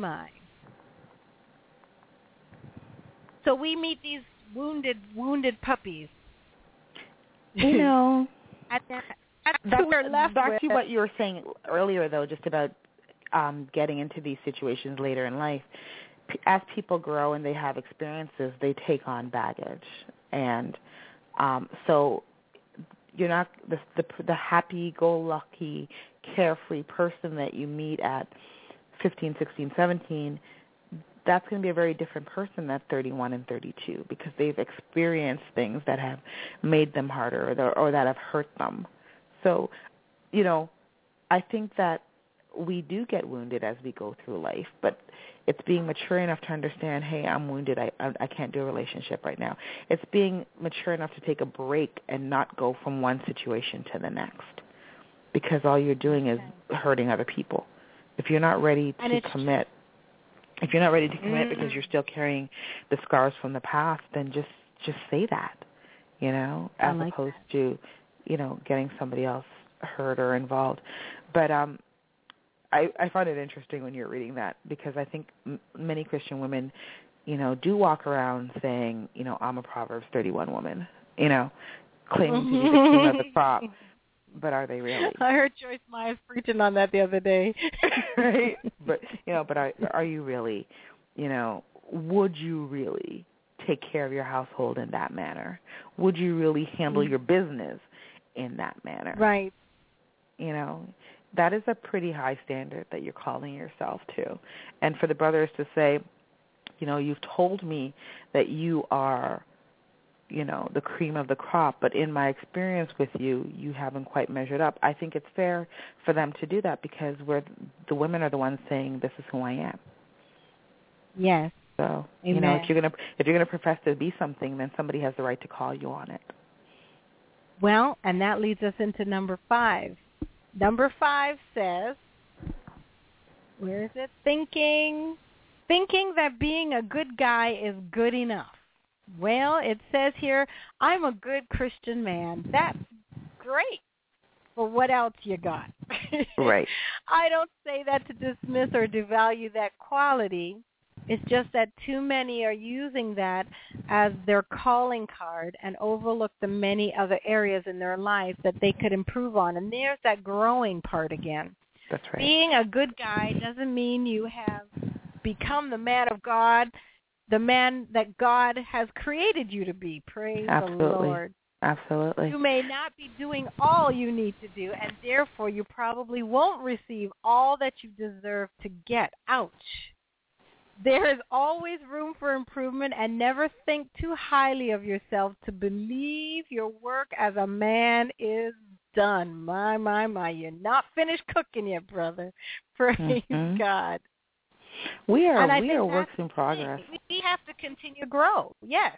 So we meet these wounded puppies. You know, that's we're left back with. to what you were saying earlier, though, just about getting into these situations later in life. As people grow and they have experiences, they take on baggage. And so you're not the happy-go-lucky, carefree person that you meet at 15, 16, 17. That's going to be a very different person at 31 and 32 because they've experienced things that have made them harder or that have hurt them. So, you know, I think that we do get wounded as we go through life, but it's being mature enough to understand, hey, I'm wounded. I can't do a relationship right now. It's being mature enough to take a break and not go from one situation to the next because all you're doing is hurting other people. If you're not ready to commit, because you're still carrying the scars from the past, then just say that, you know, as opposed to, you know, getting somebody else hurt or involved. But I find it interesting when you're reading that because I think many Christian women, you know, do walk around saying, you know, I'm a Proverbs 31 woman, you know, claiming to be the cream of the crop. But are they really? I heard Joyce Myers preaching on that the other day. Right? But, you know, are you really, you know, would you really take care of your household in that manner? Would you really handle your business in that manner? Right. You know, that is a pretty high standard that you're calling yourself to. And for the brothers to say, you know, you've told me that you are, you know, the cream of the crop, but in my experience with you, you haven't quite measured up. I think it's fair for them to do that because the women are the ones saying, this is who I am. Yes. So, Amen. You know, if you're gonna profess to be something, then somebody has the right to call you on it. Well, and that leads us into number 5. Number 5 says, where is it? Thinking that being a good guy is good enough. Well, it says here, I'm a good Christian man. That's great. But what else you got? Right. I don't say that to dismiss or devalue that quality. It's just that too many are using that as their calling card and overlook the many other areas in their life that they could improve on. And there's that growing part again. That's right. Being a good guy doesn't mean you have become the man of God, the man that God has created you to be. Praise Absolutely. the Lord. Absolutely. You may not be doing all you need to do, and therefore you probably won't receive all that you deserve to get. Ouch. There is always room for improvement, and never think too highly of yourself to believe your work as a man is done. My. You're not finished cooking yet, brother. Praise God. We are works in progress. We have to continue to grow. Yes.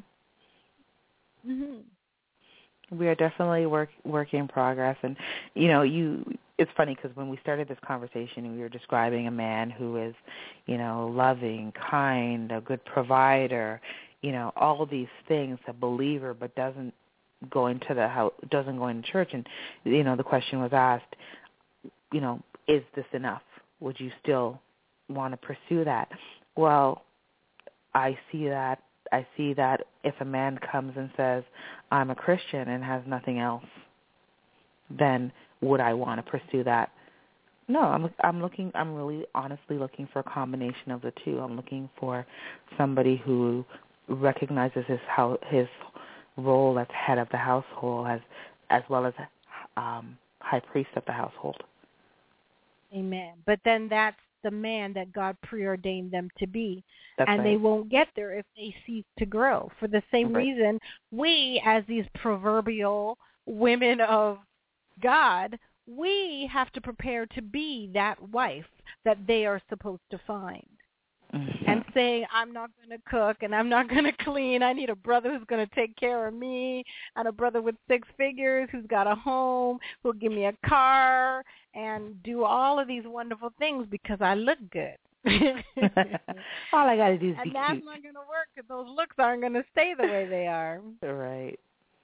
We are definitely work in progress. And, you know, it's funny because when we started this conversation, we were describing a man who is, you know, loving, kind, a good provider, you know, all of these things, a believer, but doesn't go into church. And, you know, the question was asked, you know, is this enough? Would you still want to pursue that? Well, I see that if a man comes and says, I'm a Christian and has nothing else, then would I want to pursue that No, I'm really honestly looking for a combination of the two. I'm looking for somebody who recognizes his role as head of the household as well as high priest of the household. Amen. But then that's the man that God preordained them to be. That's and right. They won't get there if they cease to grow. For the same Right. reason, we, as these proverbial women of God, we have to prepare to be that wife that they are supposed to find. Mm-hmm. And saying, I'm not going to cook and I'm not going to clean. I need a brother who's going to take care of me, and a brother with 6 figures who's got a home, who'll give me a car and do all of these wonderful things because I look good. All I got to do is be cute. And that's not going to work because those looks aren't going to stay the way they are. Right.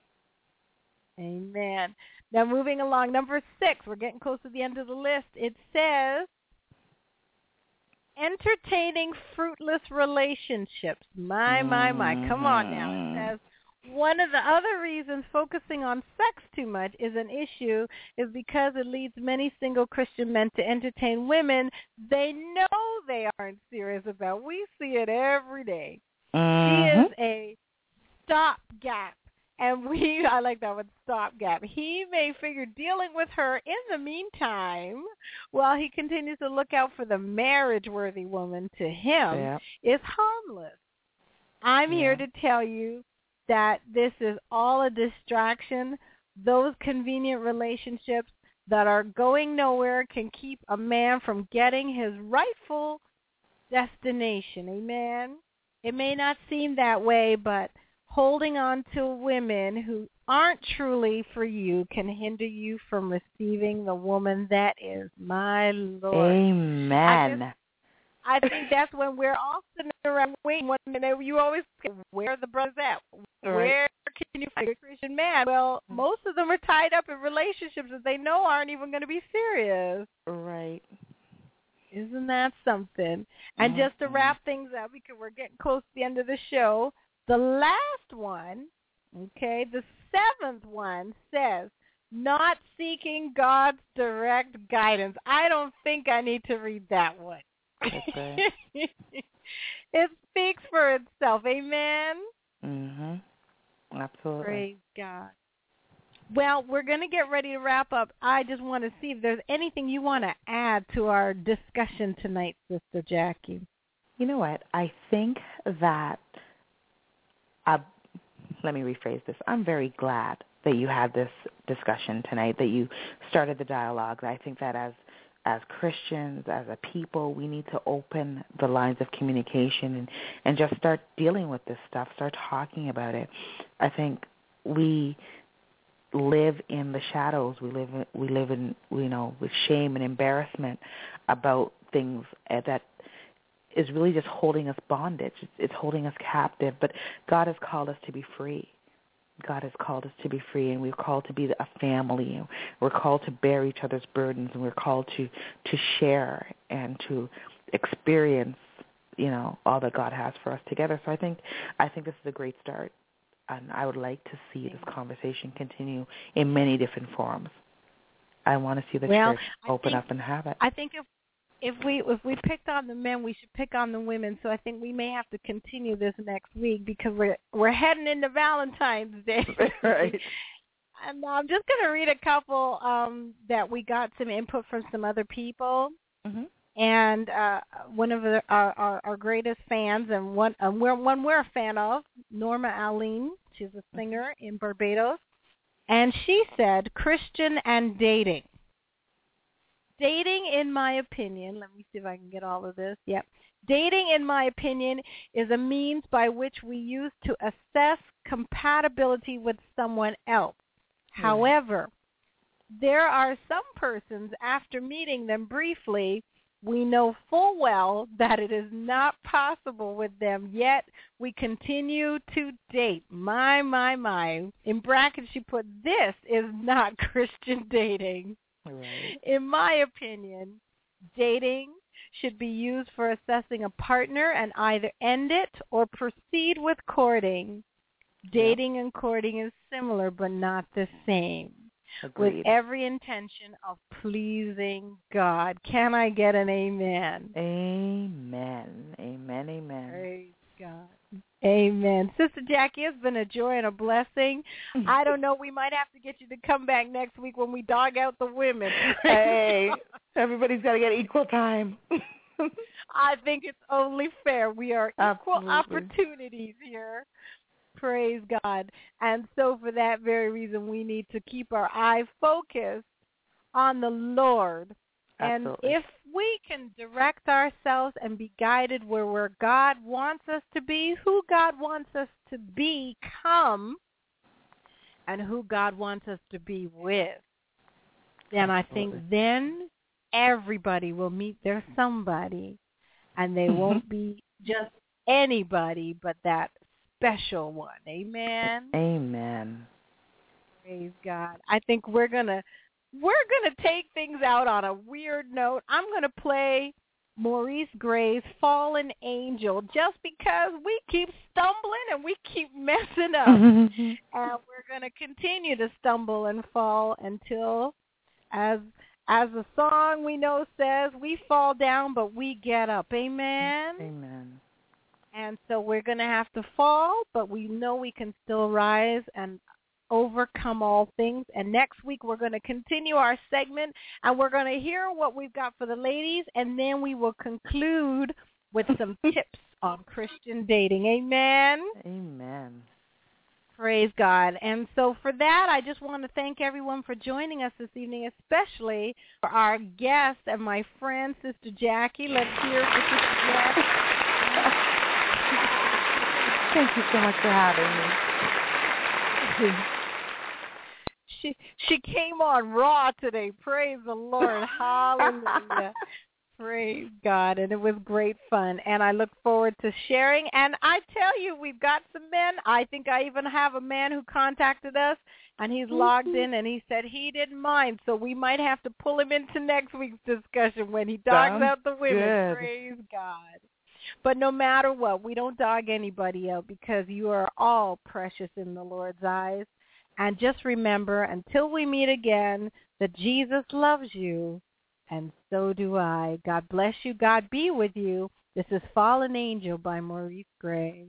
Amen. Now, moving along, number 6, we're getting close to the end of the list. It says, entertaining fruitless relationships. My. Come on now. It says, one of the other reasons focusing on sex too much is an issue is because it leads many single Christian men to entertain women they know they aren't serious about. We see it every day. Mm-hmm. She is a stopgap. And I like that word, stopgap. He may figure dealing with her in the meantime while he continues to look out for the marriage-worthy woman to him is harmless. I'm here to tell you that this is all a distraction. Those convenient relationships that are going nowhere can keep a man from getting his rightful destination. Amen? It may not seem that way, but holding on to women who aren't truly for you can hinder you from receiving the woman that is. My Lord. Amen. I think that's when we're all sitting around waiting. One minute, you always say, where are the brothers at? Right. Where can you find a Christian man? Well, most of them are tied up in relationships that they know aren't even going to be serious. Right. Isn't that something? And just to wrap things up, because we're getting close to the end of the show, the last one, the 7th one says, not seeking God's direct guidance. I don't think I need to read that one. That's right. It speaks for itself. Amen? Mm-hmm. Absolutely. Praise God. Well, we're going to get ready to wrap up. I just want to see if there's anything you want to add to our discussion tonight, Sister Jackie. You know what? I think that let me rephrase this. I'm very glad that you had this discussion tonight, that you started the dialogue. I think that as Christians, as a people, we need to open the lines of communication and just start dealing with this stuff, start talking about it. I think we live in the shadows. We live in with shame and embarrassment about things that is really just holding us bondage. It's holding us captive. But God has called us to be free. God has called us to be free, and we're called to be a family. And we're called to bear each other's burdens, and we're called to share and to experience, all that God has for us together. So I think this is a great start, and I would like to see this conversation continue in many different forms. I want to see the church open up and have it. I think if we picked on the men, we should pick on the women. So I think we may have to continue this next week because we're heading into Valentine's Day. Right. And I'm just going to read a couple that we got some input from some other people. Mm-hmm. And one of our greatest fans, and one we're a fan of, Norma Aline. She's a singer in Barbados. And she said, Christian and dating. Dating, in my opinion, let me see if I can get all of this. Yep. Dating, in my opinion, is a means by which we use to assess compatibility with someone else. Yeah. However, there are some persons, after meeting them briefly, we know full well that it is not possible with them, yet we continue to date. My. In brackets, she put, this is not Christian dating. Right. In my opinion, dating should be used for assessing a partner and either end it or proceed with courting. Dating and courting is similar but not the same. Agreed. with every intention of pleasing God. Can I get an amen? Amen. Amen. Amen. Praise God. Amen. Sister Jackie, it's been a joy and a blessing. I don't know, we might have to get you to come back next week when we dog out the women. Hey, everybody's got to get equal time. I think it's only fair. We are equal Absolutely. opportunities here. Praise God. And so for that very reason, we need to keep our eye focused on the Lord. Absolutely. And if we can direct ourselves and be guided where God wants us to be, who God wants us to become, and who God wants us to be with, then I think then everybody will meet their somebody, and they won't be just anybody but that special one. Amen? Amen. Praise God. I think we're gonna take things out on a weird note. I'm gonna play Maurice Gray's Fallen Angel just because we keep stumbling and we keep messing up. And we're gonna continue to stumble and fall until, as the song we know says, we fall down but we get up. Amen? Amen. And so we're going to have to fall, but we know we can still rise and overcome all things. And next week we're going to continue our segment, and we're going to hear what we've got for the ladies, and then we will conclude with some tips on Christian dating. Amen? Amen. Praise God. And so for that, I just want to thank everyone for joining us this evening, especially for our guest and my friend, Sister Jackie. Let's hear it for Sister Jackie. Thank you so much for having me. She came on raw today. Praise the Lord. Hallelujah. Praise God. And it was great fun. And I look forward to sharing. And I tell you, we've got some men. I think I even have a man who contacted us, and he's logged in, and he said he didn't mind. So we might have to pull him into next week's discussion when he dogs out the women. Good. Praise God. But no matter what, we don't dog anybody out because you are all precious in the Lord's eyes. And just remember, until we meet again, that Jesus loves you, and so do I. God bless you. God be with you. This is Fallen Angel by Maurice Gray.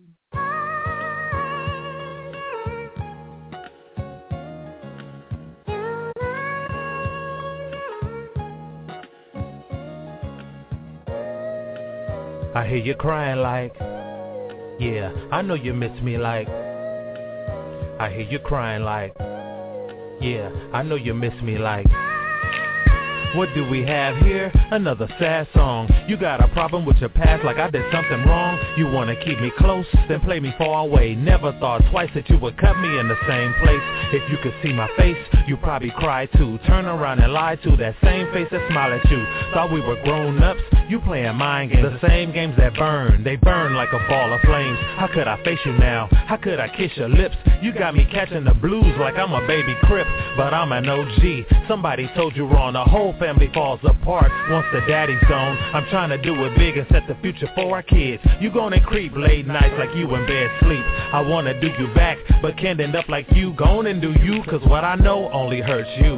I hear you crying like, yeah, I know you miss me like. I hear you crying like, yeah, I know you miss me like. What do we have here? Another sad song. You got a problem with your past like I did something wrong. You want to keep me close, then play me far away. Never thought twice that you would cut me in the same place. If you could see my face, you probably cry too. Turn around and lie to that same face that smile at you. Thought we were grown-ups, you playing mind games. The same games that burn, they burn like a ball of flames. How could I face you now? How could I kiss your lips? You got me catching the blues like I'm a baby Crip, but I'm an OG. Somebody told you wrong, the whole family falls apart once the daddy's gone. I'm trying to do it big and set the future for our kids. You gonna creep late nights like you in bed sleep. I wanna do you back, but can't end up like you. Gone and do you, cause what I know only hurts you.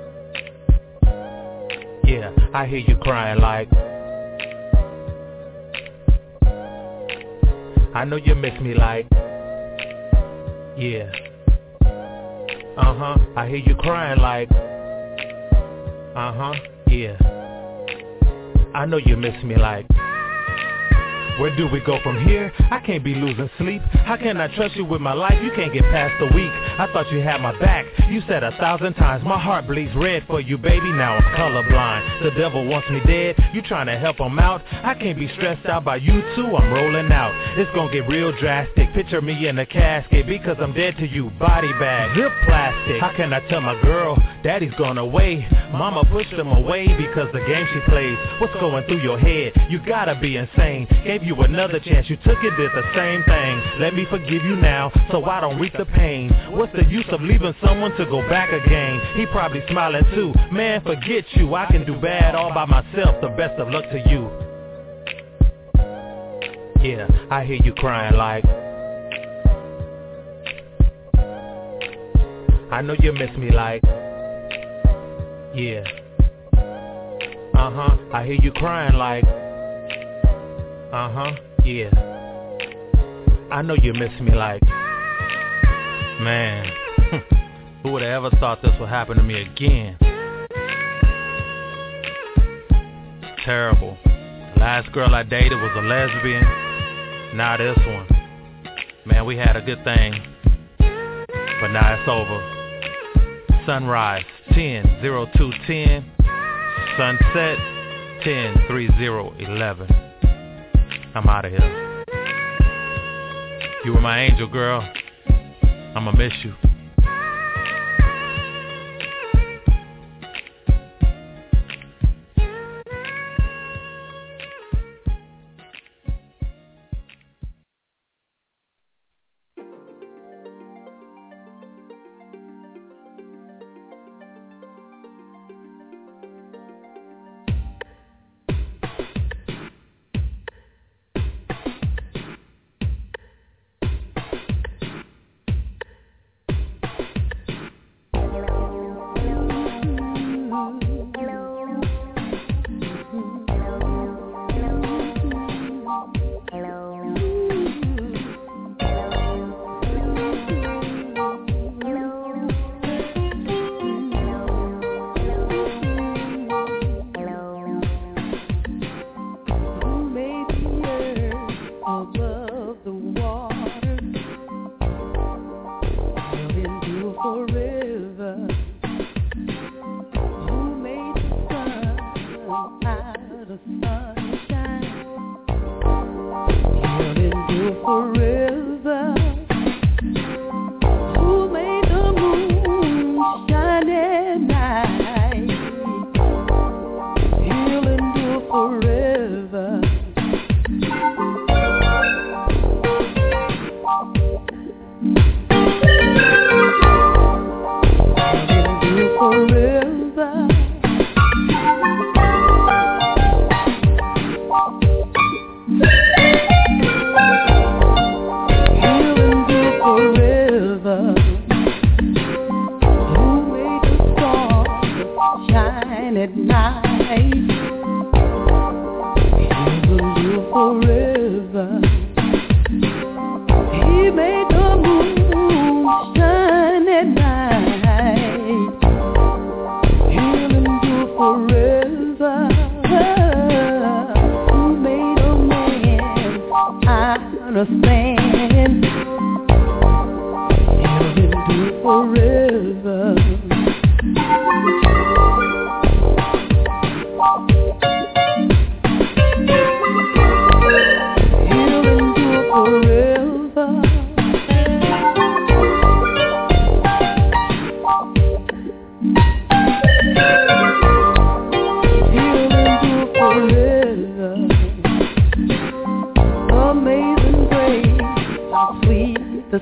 Yeah, I hear you crying like, I know you miss me like, yeah. I hear you crying like, yeah. I know you miss me like. Where do we go from here? I can't be losing sleep. How can I trust you with my life? You can't get past the week. I thought you had my back. You said 1,000 times my heart bleeds red for you, baby. Now I'm colorblind. The devil wants me dead. You trying to help him out? I can't be stressed out by you too. I'm rolling out. It's gonna get real drastic. Picture me in a casket because I'm dead to you. Body bag, zip plastic. How can I tell my girl daddy's gone away? Mama pushed him away because the game she plays. What's going through your head? You gotta be insane. Gave you another chance, you took it, did the same thing. Let me forgive you now, so I don't reap the pain. What's the use of leaving someone to go back again? He probably smiling too. Man, forget you, I can do bad all by myself. The best of luck to you. Yeah, I hear you crying like, I know you miss me like, Yeah. I hear you crying like, yeah. I know you miss me like, man, who would have ever thought this would happen to me again? It's terrible. The last girl I dated was a lesbian. Now this one. Man, we had a good thing, but now it's over. Sunrise, 10:02:10. Sunset, 10:30:11. I'm out of here. You were my angel, girl. I'ma miss you.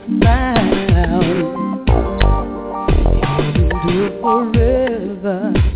Forever.